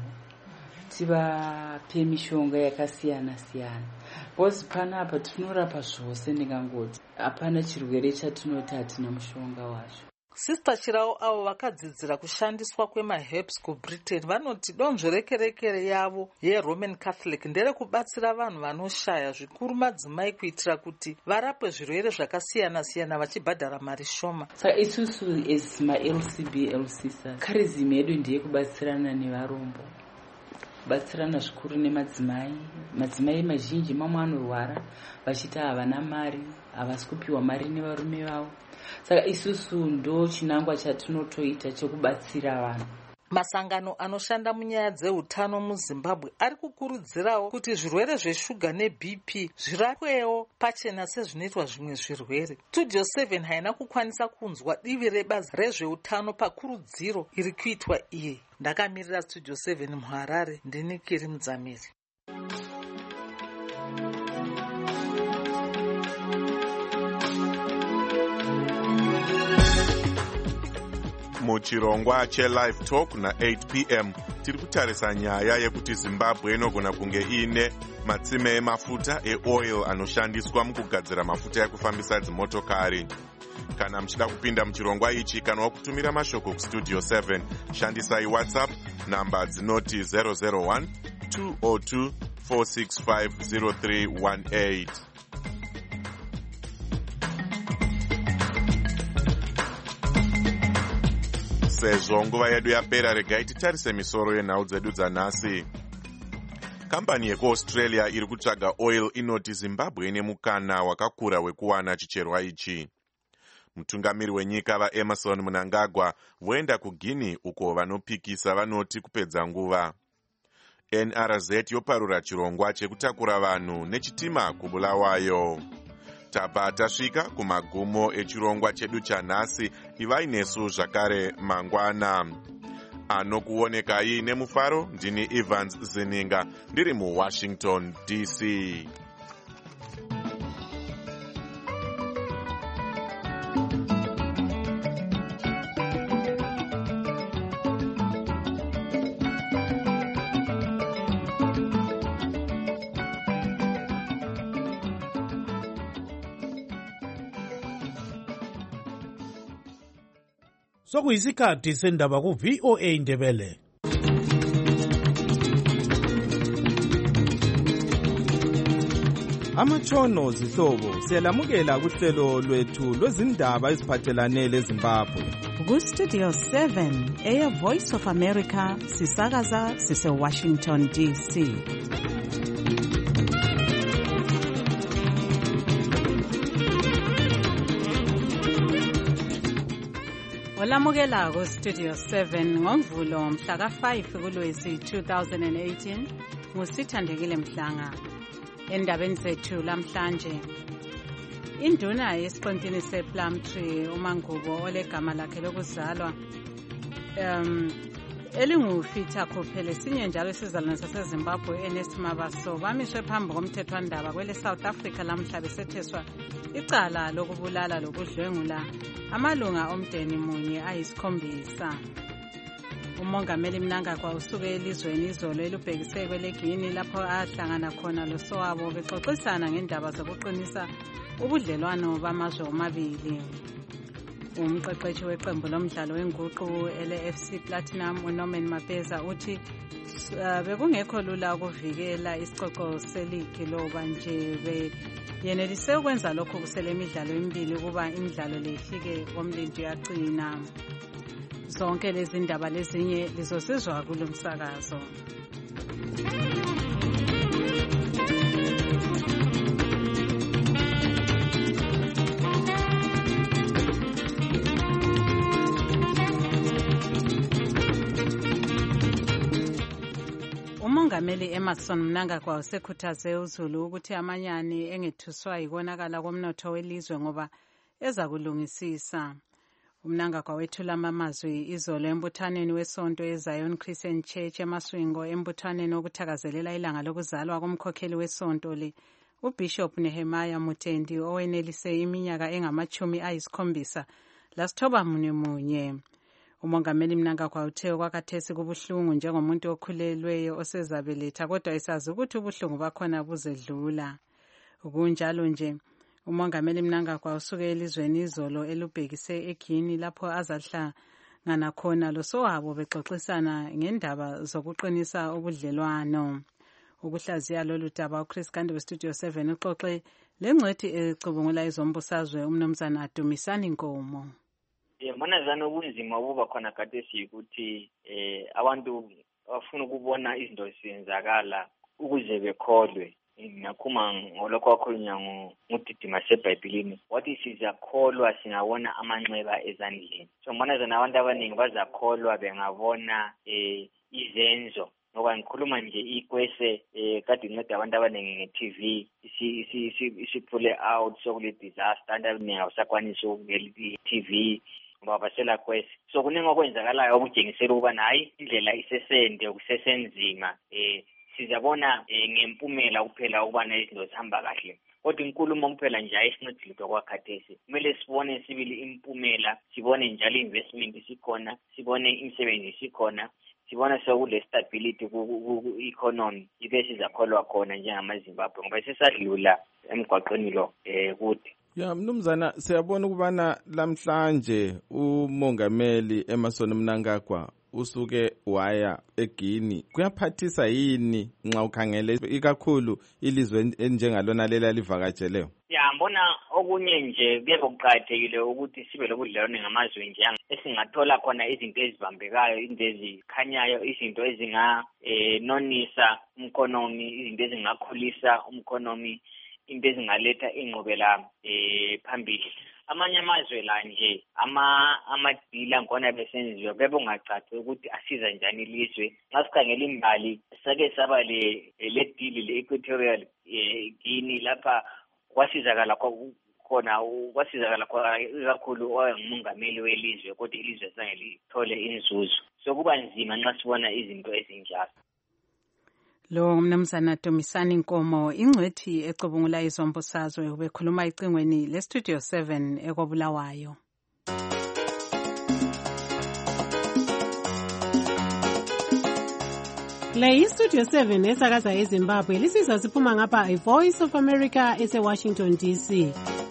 tivape mishonga yakasiyana-siyana. Bosi panapa tinorapa zvose, ndingangoti hapana chirwere chatinoti hatina mushonga wacho. Sister Chirau avo vakadzidzira kushandiswa kwemaherbs kuBritain vanoti donzvo rekerekere yavo yeRoman Catholic ndere kubatsira vanhu vanoshaya zvikuru madzimai kuitira kuti varapwe zvirwere zvakasiyana-siyana vachibhadhara mari shoma. Saka isusu as maL C B L C karizim yedu ndiye kubatsirana nevarombo, kubatsirana zvikuru nemadzimai. Madzimai mazhinji mamwe anorwara vachiti havana mari, havasi kupiwa mari nevarume vavo. Saka isusu ndo chinangwa chatinotoita chekubatsira vanhu. Masangano anoshanda munyaya dzeutano muZimbabwe ari kukurudzirawo kuti zvirwere zveshuga neB P zvirapwewo pachena sezvinoitwa zvimwe zvirwere. Studio seven haina kukwanisa kunzwa divi rebazi rezveutano pakurudziro iri kuitwa iye. Ndakamirira Studio seven muHarare, ndini Kiri Mudzamiri. Muchirongwa cheLive Talk na eight p m tiri kutarisa nyaya yekuti Zimbabwe inogona kunge ine matsime emafuta eoil anoshandiswa mukugadzira mafuta ekufambisa dzimotokari. Kana muchida kupinda muchirongwa ichi kana wakutumira mashoko kuStudio seven, shandisai WhatsApp namba dzinoti zero zero one two zero two four six five zero three one eight. Sezvo nguva yedu yapera, regai titarise misoro yenhau dzedu dzanhasi. Kambani yekuAustralia iri kutsvaga oil inoti Zimbabwe ine mukana wakakura wekuwana chicherwa ichi. Mutungamiri wenyika vaEmerson Mnangagwa voenda kuGuinea uko vanopikisa vanoti kupedza nguva. N R Z yoparura chirongwa chekutakura vanhu nechitima kubulawayo. Tabva tasvika kumagumo echirongwa chedu chanhasi. Ivai nesu zvakare mangwana. Anokuonekai nemufaro ndini Evans Zininga ndiri muWashington D C. Sokuyisikhathi sendaba ku V O A Ndebele. Amatshono zihlobo siyalamukela kuhlelo lwethu lwezindaba eziphathelane leZimbabwe. Ku Studio seven eya Voice of America sisakaza sise Washington D C. Olamukela ku Studio seven ngoMvulo mhla ka five kuLwezi two thousand eighteen ngusithandekile Mhlanga. Endabeni zethu lamhlanje, induna yesiqintini sePlumtree uMangubo olegama lakhe lokuzalwa um elingufitha khophele sinye njalo isizalwane saseZimbabwe Ernest Mabaso bamiswe phambi komthethwandaba kwele South Africa lamhla besetheswa icala lokubulala lokudlwengula amalunga omdeni munye ayisikhombisa. Umongameli Mnangagwa usuke elizweni izolo elubhekise kweleGini lapho ahlangana khona losowabo bexoxisana ngendaba zokuqinisa ubudlelwano bamazwe omabili. Umqeqeshi weqembu lomdlalo wenguqu ele-F C Platinum uNorman Mapeza uthi uh, bekungekho lula ukuvikela isicoco seligi loba nje beyenelise ukwenza lokho kusele imidlalo emibili ukuba imidlalo lehlike komlindi yaqina. Zonke lezi ndaba lezinye lizosizwa kulo msakazo. Umongameli Emmerson Mnangagwa usekhuthaze uZulu ukuthi amanyani engethuswa yikonakala komnotho welizwe ngoba eza kulungisisa. Umnangagwa wethula amazwi izolo embuthaneni wesonto eZion Christian Church eMaswingo embuthaneni okuthakazelela ilanga lokuzalwa komkhokheli wesonto le uBishop Nehemiah Mutendi owenelise iminyaka engamachumi ayisikhombisa lasithoba munye munye. Umongameli Mnangagwa uthe kwakathesi kubuhlungu njengomuntu okhulelweyo osezabeletha kodwa isazi ukuthi ubuhlungu bakhona buzedlula. Kunjalo nje Umongameli Mnangagwa usuke elizweni izolo elubhekise eGini lapho azahlangana khona losowabo bexoxisana ngendaba zokuqinisa ubudlelwano. Ukuhlaziya lolu daba uChris Kandi weStudio seven uxoxe lengcwethi ecubungula izombusazwe umnumzana Dumisani Nkomo. Yabona zana ubunzima obuba khona khathesi ukuthi eh abantu bafuna ukubona izinto zisenzakala ukuze bekholwe. Nakhuma ngolokho wakhulunywa ngudidima seBhayibhelini wathi sizakholwa singabona amanxeba ezandleni. So mbona zana abantu abaningi bazakholwa bengabona eh izenzo. Ngoba ngikhuluma nje ikwese eh kade inceda abantu abaningi nge-T V isi isiphule out sokule disaster abaningi awusakwanisa ukubukela i-T V ngoba basela kwese. So kuningi okwenzakalayo okujengisela ukuba nayi indlela isesende ukusesenzima eh sizabona eh, ngempumela kuphela ukubana izinto zihamba kahle. Kodwa inkulumo kuphela nje ayisincedile kwakhathesi. Kumele sibone sibili impumela, sibone njalo investment isikhona, sibone imisebenzi isikhona, sibona sekule stability ku economy ibe sizakholwa khona njengamaZimbabwe ngoba sesadlula emgwaqweni lo eh kude. Ya mnumzana siyabona ukubana lamhlanje umongameli Emmerson Mnangagwa usuke waya eGini. Kuyaphathisa yini nxa ukhangele ikakhulu ilizwe enjengalona lela livakatsheleyo? Ya mbona okunye nje kuyeke kuqakathekile ukuthi sibe lobudlelwano ngamazwe nje esingathola khona izinto ezibambekayo, izinto ezikhanyayo, izinto ezinga eh nonisa umkhonomi, izinto ezingakhulisa umkhonomi, into ezingaletha ingqubela eh phambili. amanye amazwe la nje ama amadila ngona besenziwa bebe ungacaci ukuthi asiza njani ilizwe ngasikhangela imbali sake saba le le deal le Equatorial Guinea lapha kwasizakala khona kwasizakala kakhulu oyengumongameli welizwe kodwa ilizwe zange lithole inzuzo sokuba nzima nxa sibona izinto ezinjalo. Lo mnumzana Dumisani Nkomo ingcwethi ecubungula izombusazwe ubekhuluma icingweni le Studio seven ekobulawayo. Le iStudio seven esakaza eZimbabwe lisiza siphuma ngapha iVoice of America ese Washington D C.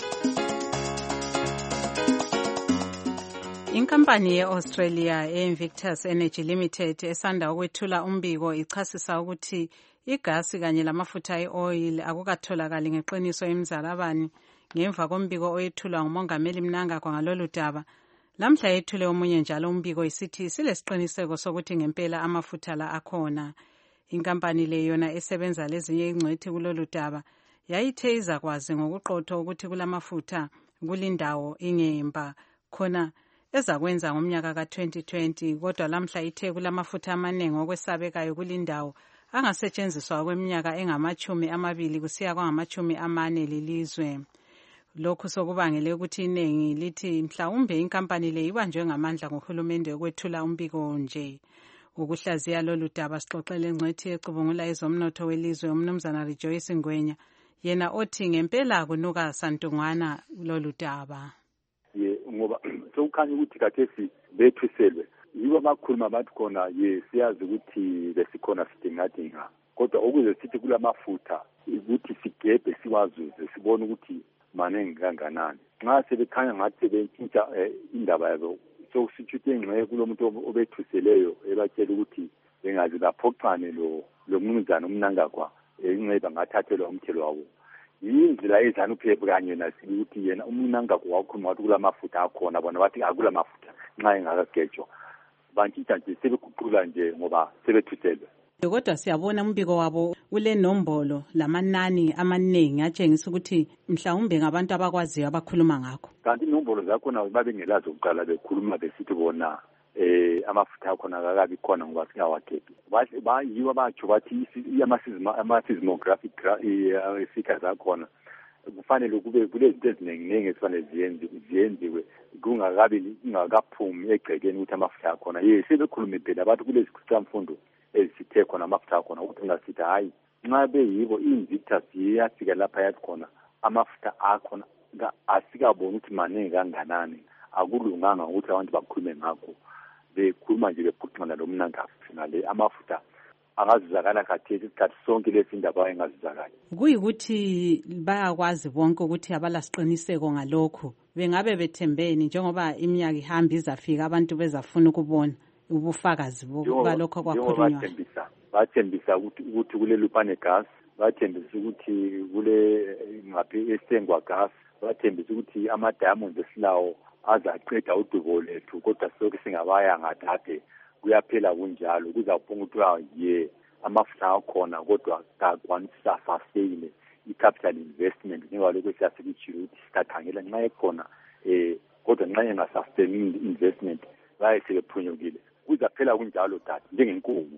Inkampani ye-Australia e-Invictus Energy Limited esanda ukwethula umbiko ichasisa ukuthi igasi kanye lamafutha e-oil akukatholakali ngeqiniso emzalabani ngemva kombiko oyethulwa ngumongameli Mnangagwa ngalolu daba. Lamhla yethule omunye njalo umbiko isithi silesiqiniseko sokuthi ngempela amafutha la akhona. Inkampani le yona esebenza lezinye ingcwethi kulolu daba yayithe izakwazi ngokuqotho ukuthi kulamafutha kulindawo ingemba khona ezakwenza ngomnyaka ka twenty twenty kodwa lamhla ithe kulamafutha amaningi okwesabekayo kulindawo angasetshenziswa kweminyaka engamachumi amabili kusiya kwangamachumi amane lelizwe. Lokhu sokubangele ukuthi inengi lithi mhlawumbe inkampani le ibanjwe ngamandla ngohulumende ukwethula umbiko nje. Ukuhlaziya lolu daba sixoxele ngcwethi ecubungula ezomnotho welizwe umnumzana Rejoice Ngwenya yena othi ngempela kunuka santungwana lolu daba. Ye ngoba sokukhanya ukuthi kathesi bethuselwe yibo abakhuluma bathi khona ye siyazi ukuthi besikhona sidingadinga kodwa ukuze sithi kulamafutha ukuthi sigebhe siwazuze sibone ukuthi maningi kanganani nxa sebekhanya ngathi sebetshintsha indaba yabo sokusitshuthe engxenye kulomuntu obethuseleyo ebatshela ukuthi bengazi baphoxane lo lo mnumzana uMnangagwa ingceba ngathathelwa umthelo wabo yindlela ezanuphephe kanye nasibi ukuthi yena uMnangagwa wakhuluma ukuthi kulamafutha akhona bona bathi akula mafutha nxa engakagejwa bantshitsha nje sebekuqula nje ngoba sebethuselwe. Kodwa siyabona umbiko wabo ule nombolo lamanani amaningi atshengisa ukuthi mhlawumbe ngabantu abakwaziyo abakhuluma ngakho. Kanti inombolo zakhona babengelazo ukuqala bekhuluma besithi bona eh amafutha akhona akakabi khona ngoba singawakhephi. Bayiwa batsho bathi ama-seismographic figures akhona kufanele kube kulezinto eziningi ningi esifanele ziyenziwe kungakabi kungakaphumi egcekeni ukuthi amafutha akhona. Ye sebekhulume phela bathi kulezi kusamfundo ezithe khona amafutha akhona ukuthi ungasithi hayi nxa beyibo i-Invictus iyafika lapha yathi khona amafutha akhona asikaboni ukuthi maningi kanganani akulunganga ukuthi abantu bakhulume ngakho bekhuluma nje bephucana lo Mnangagwa ngale amafutha angazizakala khathesi isikhathi sonke lesi indaba engazizakala. Kuyikuthi bayakwazi bonke ukuthi abalasiqiniseko ngalokho bengabe bethembeni njengoba iminyaka ihamba izafika abantu bezafuna ukubona ubufakazi balokho kwakhulunywa. Bathembisa bathembisa ukuthi kule Lupane gas bathembisa ukuthi kule ngaphi esengwa gas bathembisa ukuthi ama diamonds esilawo azaqeda udubo lethu kodwa sonke singabaya ngathathe kuyaphela kunjalo kuzaphunga ukuthi ye amafutha akhona kodwa kakwanisa sustain i-capital investment njengoba lokho siyasibichira ukuthi sikakhangela nxa ekhona eh kodwa nxa engasustain investment bayesebephunyukile kuzaphela kunjalo tata njengenkomo.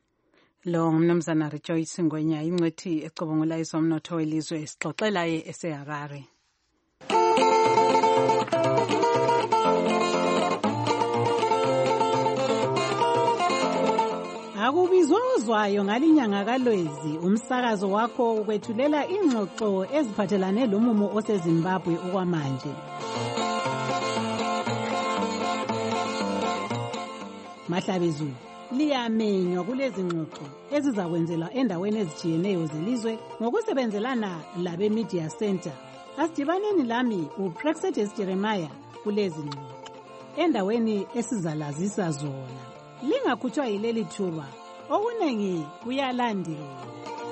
Lo ngumnumzana Rejoice Ngwenya ingcwethi ecubungula izomnotho welizwe esixoxela eseHarare. Akubizozwayo ngalinyanga kaLwezi umsakazo wakho ukwethulela ingxoxo eziphathelane lomumo oseZimbabwe okwamanje. Mahlabezulu liyamenywa kulezi ngxoxo ezizakwenzelwa endaweni ezijiyeneyo zelizwe ngokusebenzelana labe Media Center. Asidibaneni lami uPrexetes Jeremiah kulezi ngxoxo endaweni esizalazisa zona. Lingakhutshwa yileli thuba okunengi kuyalandela.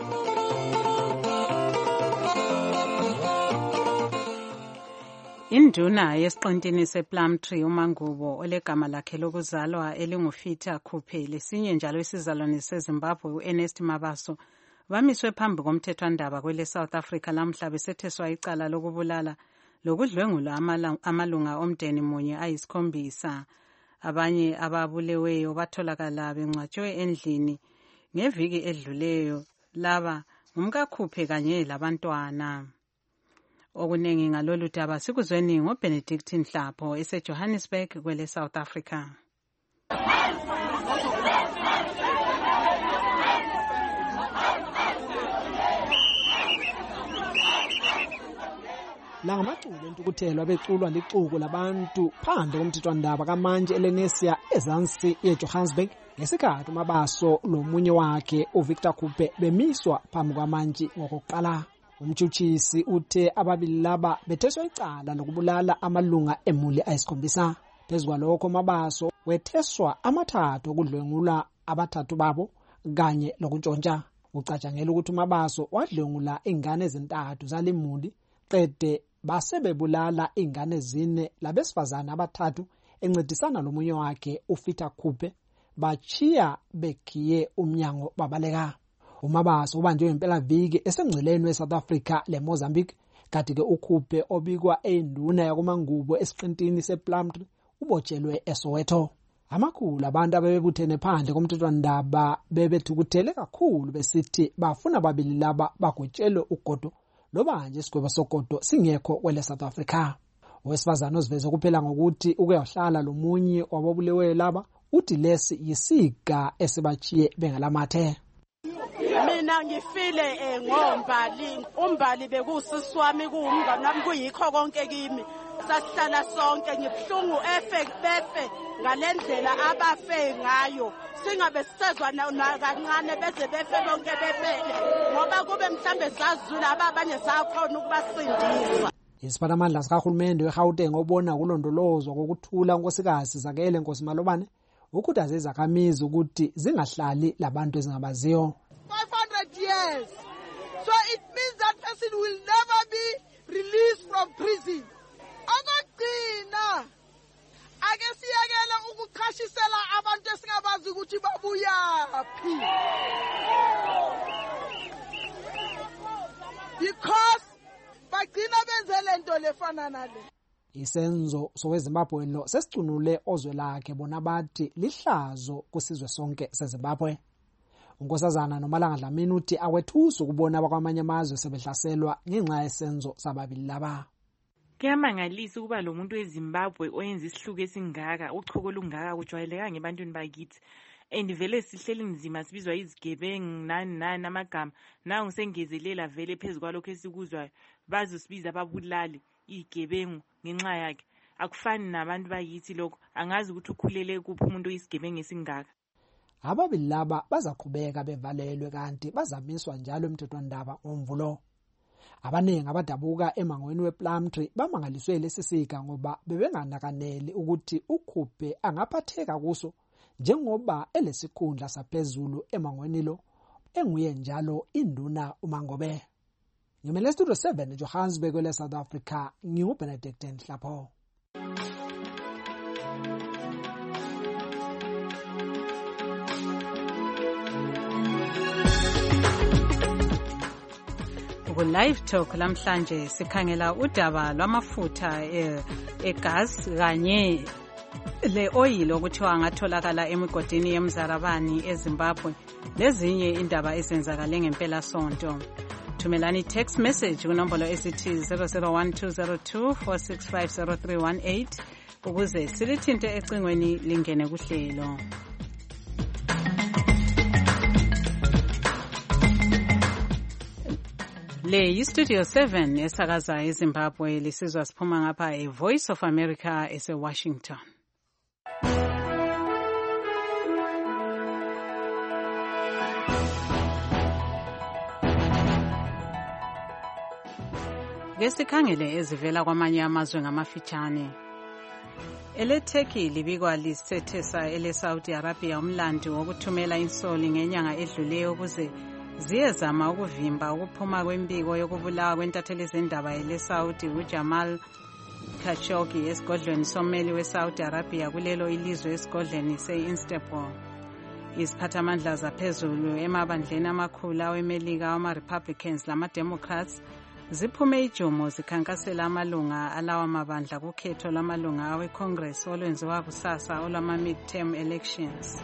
Induna yesiqintini sePlumtree uMangubo olegama lakhe lokuzalwa elingufita Khuphe lesinye njalo isizalwane seZimbabwe uErnest Mabaso bamiswe phambi komthethwandaba kwele South Africa lamhla besetheswa icala lokubulala lokudlwengula amalunga omndeni munye ayisikhombisa. Abanye ababuleweyo batholakala bengcwatshwe endlini ngeviki edluleyo, laba ngumkakhuphe kanye labantwana. Okuningi ngalolu daba sikuzweni ngoBenedict Nhlapho eseJohannesburg kwele South Africa. La ngamaculo entukuthelo abeculwa licuku labantu phandle komthethwandaba kamanje eLenesia ezansi yeJohannesburg ngesikhathi uMabaso lomunye wakhe uVictor Khuphe bemiswa phambi kwamanje ngokuqala. Umtshutshisi uthe ababili laba betheswa icala lokubulala amalunga emuli ayisikhombisa. Phezu kwalokho uMabaso wetheswa amathathu okudlwengula abathathu babo kanye lokuntshontsha. Ucatshangela ukuthi uMabaso wadlwengula ingane ezintathu zalimuli qede basebebulala ingane ezine labesifazana abathathu encedisana lomunye wakhe uFictor Khuphe bachiya bekhiye umnyango babaleka. uMabaso ubanjwe impela viki esengceleni weSouth Africa leMozambique, kanti ke uKhuphe obikwa enduna yakumangubo esiqintini sePlumtree ubotshelwe eSoweto. Amakhulu abantu abebebuthene phandle komthethwandaba bebethukuthele kakhulu besithi bafuna babili laba bagotshelwe ugodo loba nje isigwebo sogodo singekho kwele South Africa. Owesifazana oziveze kuphela ngokuthi ukuyahlala lomunye wababuleweyo laba uthi lesi yisiga esibachiye bengalamathe. Mina ngifile eh ngombali umbali bekusisi wami kuumngane wami kuyikho konke kimi. Sasihlala sonke ngibhlungu efe befe ngalendlela abafe ngayo, singabe sisezwa kancane beze befe bonke befele ngoba kube mhlambe sazula ababanye sakhona ukubasindisa. Isiphatamandla sikahulumende weGauteng obona kulondolozwa kokuthula unkosikazi Zakele Nkosi Malobane ukudaze izakhamizi ukuthi zingahlali labantu ezingabaziyo. five hundred years. So it means that person will never be released from prison. Akugcina ake siyakela ukuqhashisela abantu esingabazi ukuthi babuyaphi. Because bagcina benze lento lefana nale. Isenzo soweZimbabwe lo sesicunule ozwe lakhe bona bathi lihlazo kusizwe sonke seZimbabwe. Unkosazana noMalanga Dlamini uthi awethusa ukubona abakwamanye amazwe sebehlaselwa ngenxa yesenzo sababili laba. Kuyamangalisa ukuba lo muntu weZimbabwe oyenza isihluku esingaka uchuko lungaka kujwayeleka ngebantwini bakithi. And vele sihleli nzima sibizwa izigebengu nani nani amagama nangu sengezelela vele phezulu kwalokho esikuzwayo bazosibiza ababulali izigebengu ngenxa yakhe. Akufani nabantu bakithi lokho, angazi ukuthi ukhulele kuphi umuntu oyisigebengu esingaka. Ababili laba bazaqhubeka bevalelwe kanti bazamiswa njalo emthethwandaba omvulo. Abaningi abadabuka emangweni wePlumtree bamangaliswe lesisika ngoba bebenganakaneli ukuthi uKhuphe angaphatheka kuso njengoba elesikhundla saphezulu emangweni lo enguye njalo induna uMangobe. Ngimele Studio seven eJohannesburg kwele South Africa, nginguBenedict Nhlapho. Live Talk lamhlanje sikhangela udaba lwamafutha egas kanye le oil okuthiwa angatholakala emigodini yeMzarabani eZimbabwe lezinye indaba ezenzakale ngempela sonto. Thumelani text message kunombolo esithi zero zero one two zero two four six five zero three one eight ukuze silithinte ecingweni lingene kuhlelo. Le yiStudio seven esakaza eZimbabwe lisizwa siphuma ngapha eVoice of America eseWashington. Ngesikhangele ezivela kwamanye amazwe ngamafitshane. EleTurkey libikwa lisethesa eleSaudi Arabia umlando wokuthumela insoli ngenyanga edluleyo ukuze ziyezama ukuvimba ukuphuma kwempiko yokubulawa kwentatheli zendaba eleSaudi uJamal Khashoggi esigodlweni sommeli weSaudi Arabia kulelo ilizwe esigodlweni se-Istanbul. Iziphathamandla zaphezulu emabandleni amakhulu aweMelika ama-Republicans lama-Democrats ziphume ijumo zikhankasela amalunga alawa mabandla kukhetho lamalunga awe-Congress olwenziwa kusasa olwama-midterm elections.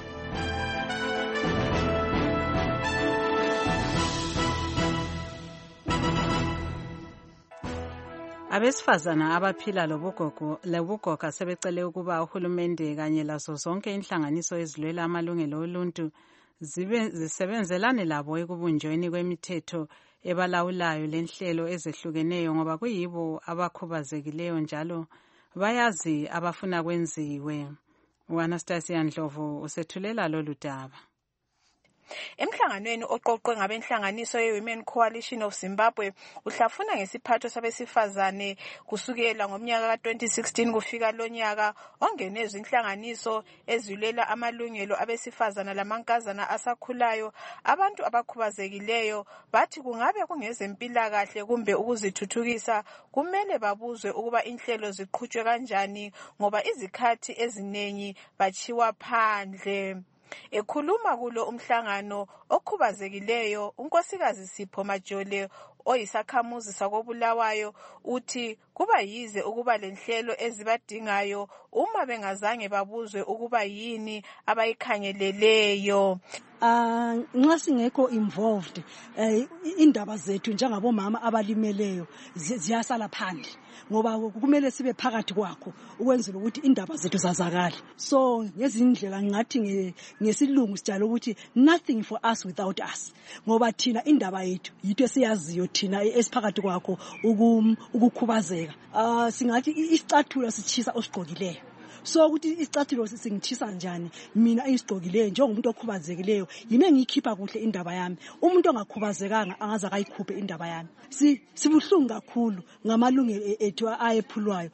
Abesifazana abaphila lobugogo lobugoga sebecele ukuba uhulumende kanye lazo zonke inhlanganiso ezilwela amalungelo oluntu zibe zisebenzelane labo ekubunjweni kwemithetho ebalawulayo lenhlelo ezehlukeneyo ngoba kuyibo abakhubazekileyo njalo bayazi abafuna kwenziwe. uAnastasia Ndlovu usethulela lolu daba. Emhlanganweni oqoqwe ngabenhlanganiso ye-Women Coalition of Zimbabwe uhlafuna ngesiphatho sabesifazane kusukela ngomnyaka ka twenty sixteen kufika lonyaka ongenezwe inhlanganiso ezilela amalungelo abesifazana lamankazana asakhulayo. Abantu abakhubazekileyo bathi kungabe kungezempilakahle kumbe ukuzithuthukisa kumele babuzwe ukuba inhlelo ziqhutshwe kanjani ngoba izikhathi eziningi bachiwa phandle. Ekhuluma kulo umhlangano okhubazekileyo unkosikazi Sipho Majole oyisakhamuzi sakobulawayo uthi kuba yize ukuba lenhlelo ezibadingayo uma bengazange babuzwe ukuba yini abayikhangeleleyo. Ah nxa singekho involved indaba zethu njengabomama abalimeleyo ziyasala phandle ngoba kumele sibe phakathi kwakho ukwenzela ukuthi indaba zethu zazakale. So ngezindlela ngathi ngesilungu sijalo ukuthi nothing for us without us ngoba thina indaba yethu yitho siyaziyo thina esiphakathi kwakho ukukhubazeka. Ah singathi isicathulo sichisa osigqokileyo. So ukuthi isicathulo singithisa njani mina engisigqokileyo njengomuntu okhubazekileyo yimi engikhipha kuhle indaba yami. Umuntu ongakhubazekanga angaza kayikhuphe indaba yami. Si sibuhlungu kakhulu ngamalungelo ethu ayephulwayo.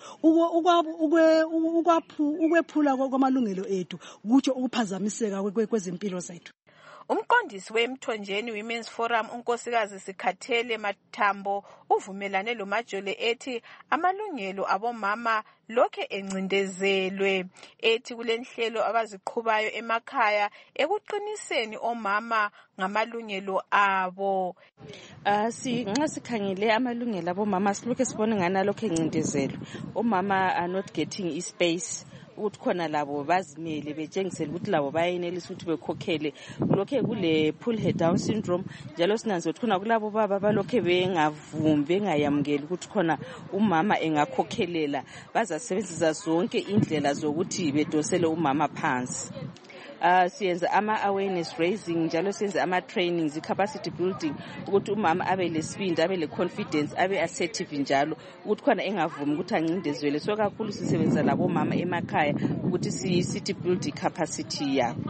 Ukwephula kwamalungelo ethu kutsho ukuphazamiseka kwezempilo zethu. Umqondisi wemthonjeni Women's Forum unkosikazi Sikhathele Mathambo uvumelane lo Majole ethi amalungelo abomama lokhe encindezelwe ethi kulenhlelo abaziqhubayo emakhaya ekuqiniseni omama ngamalungelo abo. Ah si nxa sikhangele amalungelo abomama silokhe sibona ngana lokhe encindezelwe. Omama are not getting a space ukuthi khona labo bazimele betshengisela ukuthi labo bayenelisa ukuthi bekhokhele lokho kule pull her down syndrome njalo sinanze ukuthi khona kulabo baba balokho bengavumi bengayamukeli ukuthi khona umama engakhokhelela bazasebenzisa zonke indlela zokuthi bedosele umama phansi. Uh, siyenza ama-awareness raising njalo siyenza ama-trainings, i-capacity building ukuthi umama abe lesibindi abe le-confidence abe assertive njalo ukuthi khona engavumi ukuthi ancindezelwe. So kakhulu sisebenza labomama emakhaya ukuthi sithi build i-capacity yabo.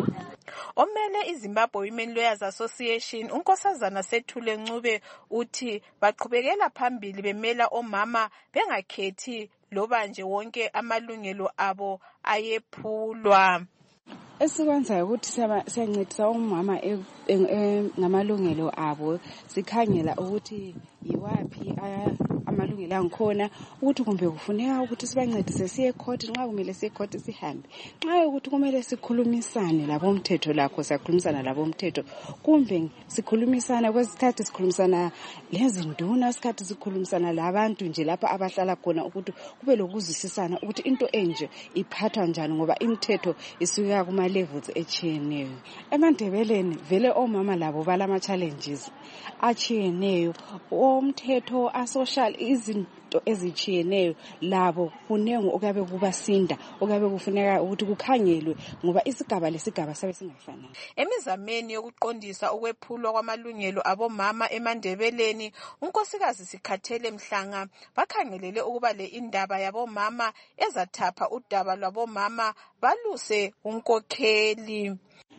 Omele iZimbabwe Women Lawyers Association unkosazana Sethule Ncube uthi baqhubekela phambili bemela omama bengakhethi loba nje wonke amalungelo abo ayephulwa. Esikwenzayo ukuthi siyancedisa umama ngamalungelo abo sikhangela ukuthi yiwapi amalungelo angikhona ukuthi kumbe kufuneka ukuthi sibancedise siye court nxa kumele siye court sihambe nxa ukuthi kumele sikhulumisane labomthetho lakho siyakhulumisana labomthetho kumbe sikhulumisana kwesikhathi sikhulumisana lezinduna isikhathi sikhulumisana labantu nje lapha abahlala khona ukuthi kube lokuzwisisana ukuthi into enje iphathwa njani ngoba imithetho isuka kuma levels echiyeneyo. EmaNdebeleni vele omama labo balama challenges achiyeneyo omthetho asocial izinto ezichiyeneyo labo kunengo okabe kubasinda okabe kufuneka ukuthi kukhangelwe ngoba isigaba lesigaba sabe singafana. Emizameni yokuqondisa ukwephulwa kwamalungelo abomama eMandebeleni unkosikazi Sikhathele Mhlanga bakhangelele ukuba le indaba yabomama ezathapha udaba lwabomama baluse unkokheli.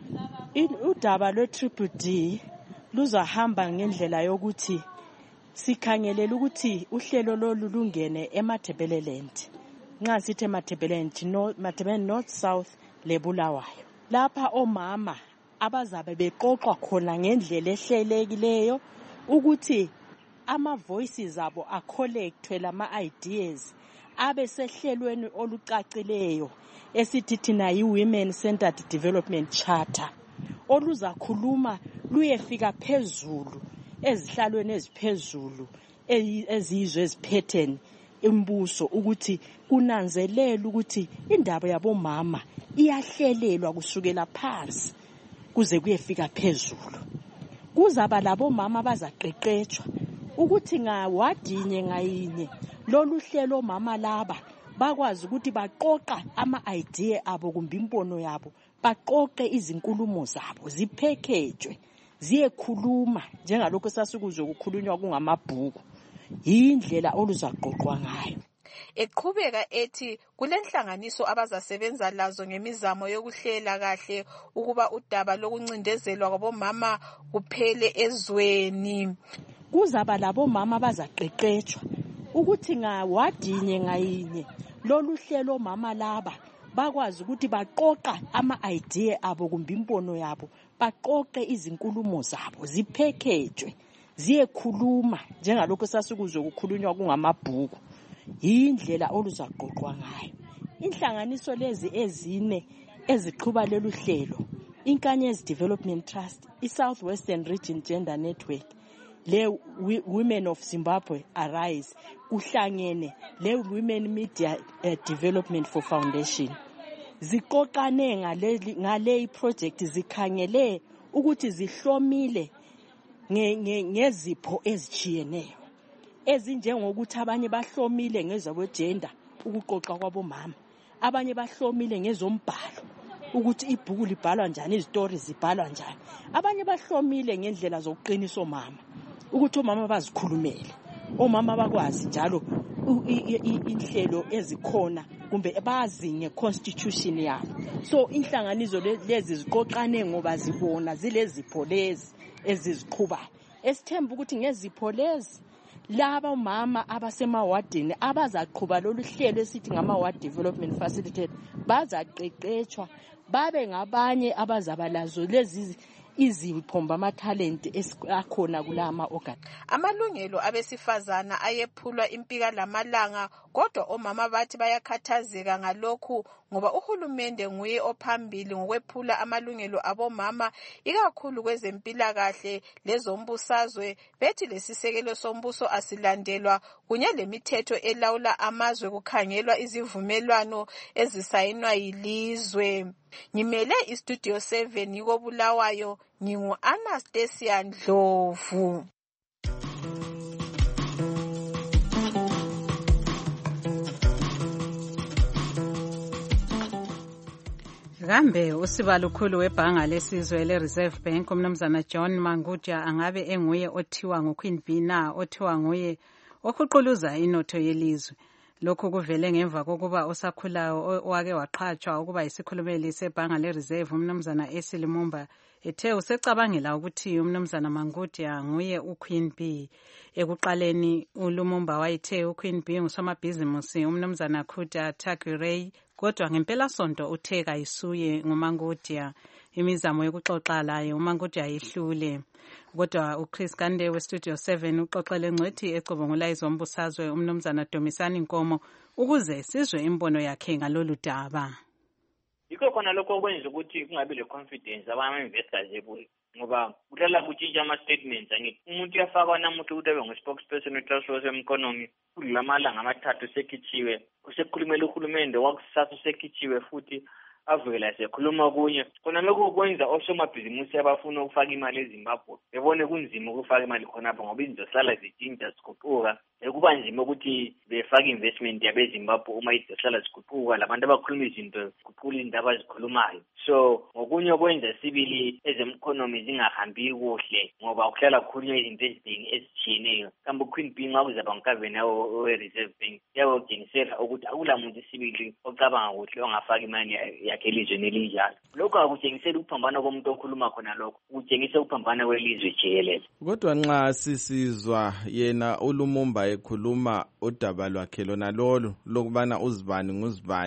Udaba lwe Triple D luzahamba ngendlela yokuthi sikhangelela ukuthi uhlelo lolu lungene eMatabeleland. Nxa sithi eMatabeleland no Matabeleland North South lebulawayo. Lapha omama abazabe beqoqwa khona ngendlela ehlelekileyo ukuthi ama voices abo acollectwe lama ideas abe sehlelweni olucacileyo esithi thina yi Women Centered Development Charter oluzakhuluma luyefika phezulu ezihlalweni eziphezulu ezizwe eziphetheni imbuso ukuthi kunanzelela ukuthi indaba yabomama iyahlelelwa kusukela phansi kuze kuyefika phezulu. Kuzaba labomama abazaqeqetshwa ukuthi ngawadinye ngayinye lolu hlelo mama laba bakwazi ukuthi baqoqa ama-idea abo kumbe imbono yabo, baqoqe izinkulumo zabo ziphekejwe ziyekhuluma njengalokho sasikuzwe kukhulunywa kungamabhuku. Yindlela oluzaqoqwa ngayo. Eqhubeka ethi kulenhlanganiso abazasebenza lazo ngemizamo yokuhlela kahle ukuba udaba lokuncindezelwa kwabomama kuphele ezweni. Kuzaba labomama abazaqeqetshwa ukuthi ngawadinye ngayinye lolu hlelo mama laba bakwazi ukuthi baqoqa ama-idea abo kumbe imbono yabo, baqoqe izinkulumo zabo ziphekejwe ziyekhuluma njengalokho sasikuzwe kukhulunywa kungamabhuku. Yindlela oluzaqoqwa ngayo. Inhlanganiso lezi ezine eziqhuba lolu hlelo, Inkanyezi Development Trust, i-Southwestern Region Gender Network, le Women of Zimbabwe Arise, kuhlangene le Women Media uh, Development for Foundation. Ziqoqane ngale ngale project zikhangele ukuthi zihlomile ngezipho ezichiyeneyo ezinjengokuthi abanye bahlomile ngezabogender ukuqoqa kwabomama, abanye bahlomile ngezombhalo ukuthi ibhuku libhalwa njani, izitori zibhalwa njani, abanye bahlomile ngendlela zokuqinisa omama ukuthi omama bazikhulumele, omama bakwazi njalo inhlelo ezikhona kumbe bazi ngeconstitution yabo. So inhlanganiso lezi ziqoqane ngoba zibona zilezipho lezi eziziqhubayo. Esithemba ukuthi ngezipho lezi laba mama abasemawadini abazaqhuba lolu hlelo esithi ngama-ward development facilitator bazaqeqetshwa babe ngabanye abazabalazo lezi iziphomba amathalente akhona kulama organ. Amalungelo abesifazana ayephulwa impika lamalanga, kodwa omama bathi bayakhathazeka ngalokhu ngoba uhulumende nguye ophambili ngokwephula amalungelo abomama ikakhulu kwezempilakahle lezombusazwe. Bethi lesisekelo sombuso asilandelwa kunye lemithetho elawula amazwe kukhangelwa izivumelwano ezisayinwa yilizwe. Ngimele iStudio seven yiko Bulawayo, ngingu Anastasia Ndlovu. Kambe usibalukhulu webhanga lesizwe le-Reserve Bank umnumzana John Mangudya angabe enguye othiwa nguQueen Bee na, othiwa nguye ohuquluza inotho yelizwe. Lokhu kuvele ngemva kokuba osakhulayo wake waqhatshwa ukuba isikhulumeli sebhanga le-Reserve umnumzana Esi Lumumba ethe usecabangela ukuthi umnumzana Mangudya nguye uQueen Bee. Ekuqaleni uLumumba wayethe uQueen Bee ngusomabhizimusi umnumzana Khuda Tagirey, kodwa ngempela sonto uthe kayisuye nguMangudya. Imizamo yokuxoxa laye uMangudya ihlule. Kodwa uChris Gande weStudio seven uxoxele ngcwethi ecubungula izombusazwe umnumzana Dumisani Nkomo ukuze sizwe imbono yakhe ngalolu daba. Yikho khona lokho okwenza ukuthi kungabi le confidence abama-investors ebuye ngoba kuhlala kutshintsha ama-statements. Angithi umuntu uyafakwa namuhla ukuthi abe ngu-spokesperson we-Task Force Economy, kulamalanga amathathu usekhitshiwe, usekhulumela uhulumende, wakusasa usekhitshiwe futhi avela sekhuluma kunye. Khona lokho kwenza osomabhizimusi abafuna ukufaka imali eZimbabwe bebone kunzima ukufaka imali khonapho ngoba izinto zihlala zitshintsha ziguquka. Kuba nzima ukuthi befake investment yabeZimbabwe uma izinto zihlala ziguquka, labantu abakhuluma izinto ziguqula izinto abazikhulumayo. So ngokunye kwenza sibili ezemkhonomi zingahambi kuhle ngoba kuhlala kukhulunywa izinto eziningi ezitshiyeneyo. Kambe uQueen Bee nxa kuzaba ngukaveni we-Reserve Bank yakutshengisela ukuthi akulamuntu sibili ocabanga ukuthi ongafaka imali yakhe elizweni elinjalo. Lokho akutshengiseli ukuphambana komuntu okhuluma khona, lokho kutshengisa ukuphambana kwelizwe jikelele. Kodwa nxa sisizwa yena uLumumba ekhuluma udaba lwakhe lona lolu lokubana uzibani nguzibani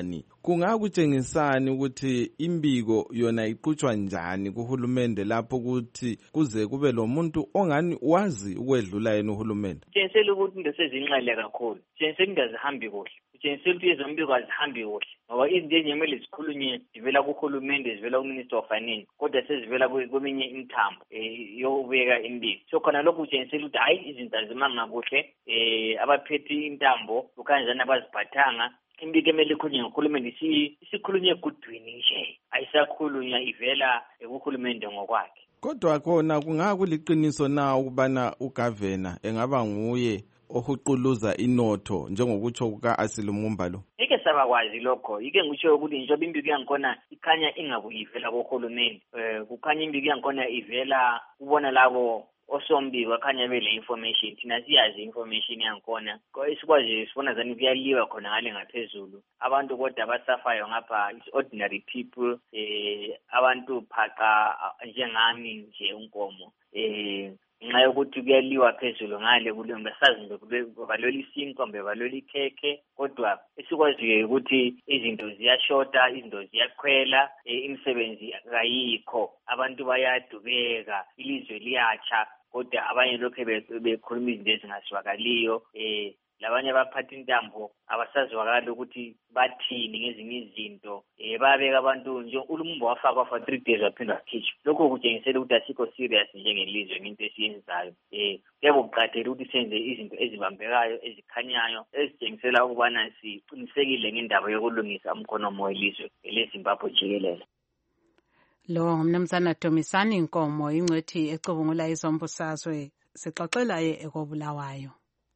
kungakutshengisani ukuthi imbiko yona iqhutshwa njani kuhulumende lapho ukuthi kuze kube lo muntu ongani wazi ukwedlula yena uhulumende? Tshensela ukuthi into sezinxele kakhulu, tshensela into azihambi kuhle, tshensela ukuthi ezombiko azihambi kuhle ngoba izinto ezinyemele zikhulunywe zivela kuhulumende zivela kuminister of finance kodwa sezivela kweminye imthambo eh yokubeka imbiko. So khona lokhu kutshensela ukuthi hayi izinto azimanga kuhle, eh abaphethe intambo ukanjani abaziphathanga. Imbiko emele ikhulunywe ngohulumende isikhulunywe egudwini nje ayisakhulunywa ivela kuhulumende ngokwakhe. Kodwa khona kungakuliqiniso na ukubana ugavana engaba nguye ohuquluza inotho njengokutsho kuka Asilumumba lo? Ike sabakwazi lokho, ike ngitsho ukuthi njengoba imbiko yankhona ikhanya ingakuyivela kuhulumende, eh kukhanya imbiko yankhona ivela kubona labo osombiko akhanya bele information, thina siyazi information yankhona isikwazi sibona zani kuyaliwa khona ngale ngaphezulu. Abantu kodwa abasafayo ngapha is ordinary people, eh abantu phaqa njengami nje unkomo, eh nxa yokuthi kuyaliwa phezulu ngale kuleyo basazi nje baloli isinkwa mbe baloli ikhekhe, kodwa esikwaziyo ukuthi izinto ziyashota, izinto ziyakhwela, imisebenzi kayikho, abantu bayadubeka, ilizwe liyatsha, kodwa abanye lokho bekhuluma izinto ezingasiwakaliyo. eh labanye abaphatha intambo abasazwakala ukuthi bathini ngezinye izinto, eh babeka abantu nje ulumbo wafakwa for three days waphinda wakhishwa. Lokho kutshengisela ukuthi asikho serious njengelizwe ngento esiyenzayo. eh kuyabo kuqathela ukuthi senze izinto ezibambekayo ezikhanyayo ezitshengisela ukubana siqinisekile ngendaba yokulungisa umkhonomo welizwe leZimbabwe jikelele. Lo ngumnumzana Dumisani Nkomo, ingcwethi ecubungula izombusazwe, sixoxela ye ekobulawayo.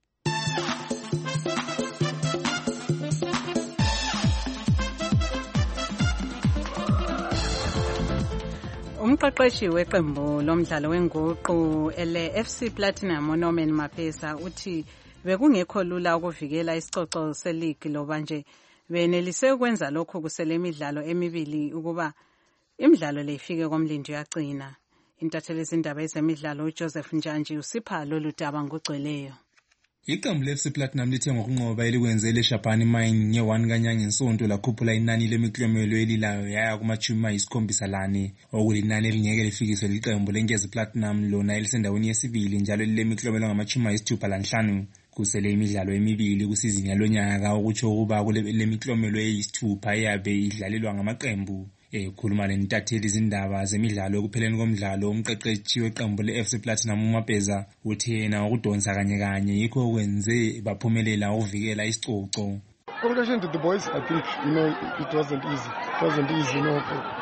Umqeqeshi weqembu lomdlalo wenguqu ele F C Platinum uNorman Mapesa uthi bekungekho lula ukuvikela isicoco seleague loba nje benelise ukwenza lokho kusele imidlalo emibili ukuba imidlalo le ifike komlindi yagcina. Intatheli izindaba ezemidlalo uJoseph Njanji usipha lolu daba ngogcweleyo. Iqembu le-F C Platinum lithe ngokunqoba elikwenze leShabani Mine nge-one kaNyanga nsonto lakhuphula inani lemiklomelo elilayo yaya kumachumi ayisikhombisa lane, okulinani elingeke lifikiswe liqembu leNkezi Platinum lona elisendaweni yesibili njalo lilemiklomelo ngamachumi ayisithupha lanhlanu. Kusele imidlalo emibili kusizini yalonyaka, okutsho ukuba kule miklomelo eyisithupha eyabe idlalelwa ngamaqembu. Ekhuluma lentatheli izindaba zemidlalo ekupheleni komdlalo, umqeqeshi weqembu le-F C Platinum uMapeza uthi yena ukudonsa kanye kanye yikho okwenze baphumelela ukuvikela isicoco. Congratulations to the boys. I think, you know, it wasn't easy. It wasn't easy, you know,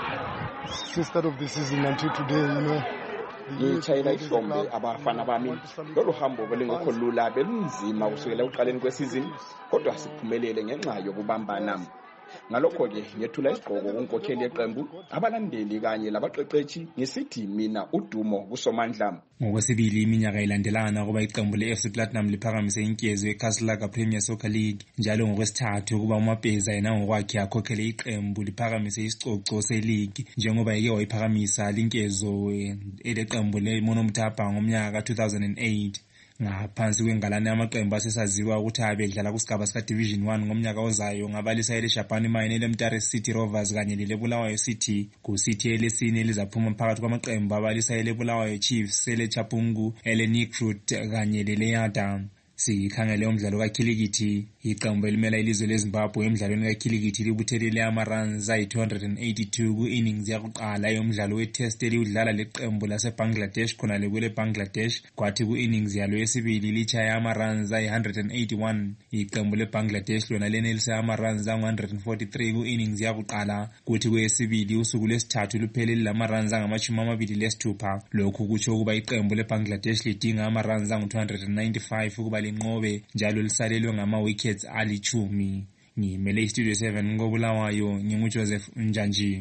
since the start of the season until today, you know. Ngitshayela ihlombe abafana bami, lolu hambo belingekho lula, belunzima kusukela ekuqaleni kwesizini, kodwa siphumelele ngenxa yokubambana. Ngalokho-ke ngethula isigqoko kunkokheli yeqembu, abalandeli kanye labaqeqeshi ngisithi mina udumo kuSomandla. Ngokwesibili iminyaka ilandelana kuba iqembu le-F C Platinum liphakamise inkezo yeCastle Premier Soccer League, njalo ngokwesithathu ukuba uMapeza yena ngokwakhe akhokhele iqembu liphakamise isicoco se-league njengoba yake wayiphakamisa linkezo eleqembu leMonomtapa ngomnyaka ka two thousand eight. Ngaphansi kwengalane yamaqembu asesaziwa ukuthi abedlala kusigaba sika Division one ngomnyaka ozayo ngabalisa eleShabani Mine, eleMtare City Rovers kanye leleBulawayo City. Ku City elesine lizaphuma phakathi kwamaqembu abalisa eleBulawayo Chiefs, eleChapungu, eleNicruit kanye leleYada. Sikhangele umdlalo kaKhilikithi, iqembu elimela ilizwe leZimbabwe emidlalweni kaKhilikithi libuthelele ama-runs ayi-two hundred eighty-two ku-innings yakuqala yomdlalo we-test eliwudlala leqembu laseBangladesh khona lekwele Bangladesh, kwathi ku-innings yalo yesibili litshaya ama-runs ayi-one hundred eighty-one. Iqembu leBangladesh lona lenelise ama-runs angu-one hundred forty-three ku-innings yakuqala, kuthi kweyesibili usuku lwesithathu luphele lilama-runs angamashumi amabili lesithupha. Lokhu kutsho ukuba iqembu leBangladesh lidinga ama-runs angu-two hundred ninety-five ukuba linqobe njalo lisalelwe ngama-wickets alichumi. Ngimele iStudio seven ngobulawayo, nginguJoseph Njanji.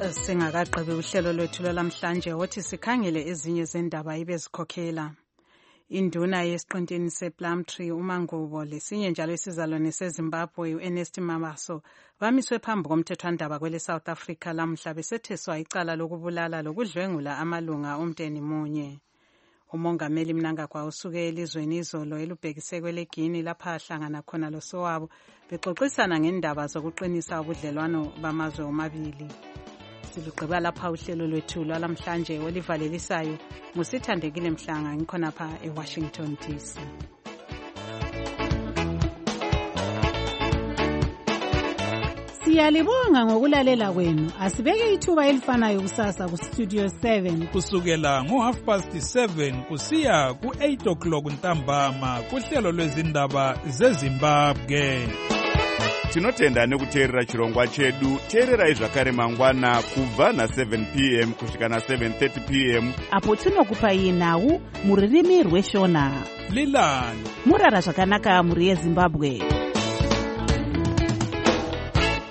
Singakagqibi uhlelo lwethu lwalamhlanje wothi sikhangele ezinye zendaba ibezikhokhela. Induna yesiqintini sePlumtree uMangubo lesinye njalo isizalwane seZimbabwe uErnest Mamaso bamiswe phambi komthethwandaba kwele South Africa lamhla besetheswa icala lokubulala lokudlwengula amalunga omndeni munye. Umongameli Mnangagwa usuke elizweni izolo elubhekise kweleGini lapha ahlangana khona losowabo bexoxisana ngendaba zokuqinisa ubudlelwano bamazwe omabili. Silugqiba lapha uhlelo lwethu lwalamhlanje olivalelisayo ngusithandekile Mhlanga ngikhona pha eWashington D C. Siyalibonga ngokulalela kwenu. Asibeke ithuba elifanayo kusasa ku Studio seven kusukela ngo half past seven kusiya ku eight o'clock ntambama kuhlelo lwezindaba zeZimbabwe. Tinotenda nekuteerera chirongwa chedu. Teererai zvakare mangwana kubva na seven p m kusvika na seven thirty p m apo tinokupai nhau muririmi rweshona. Lilani murara zvakanaka muri yeZimbabwe.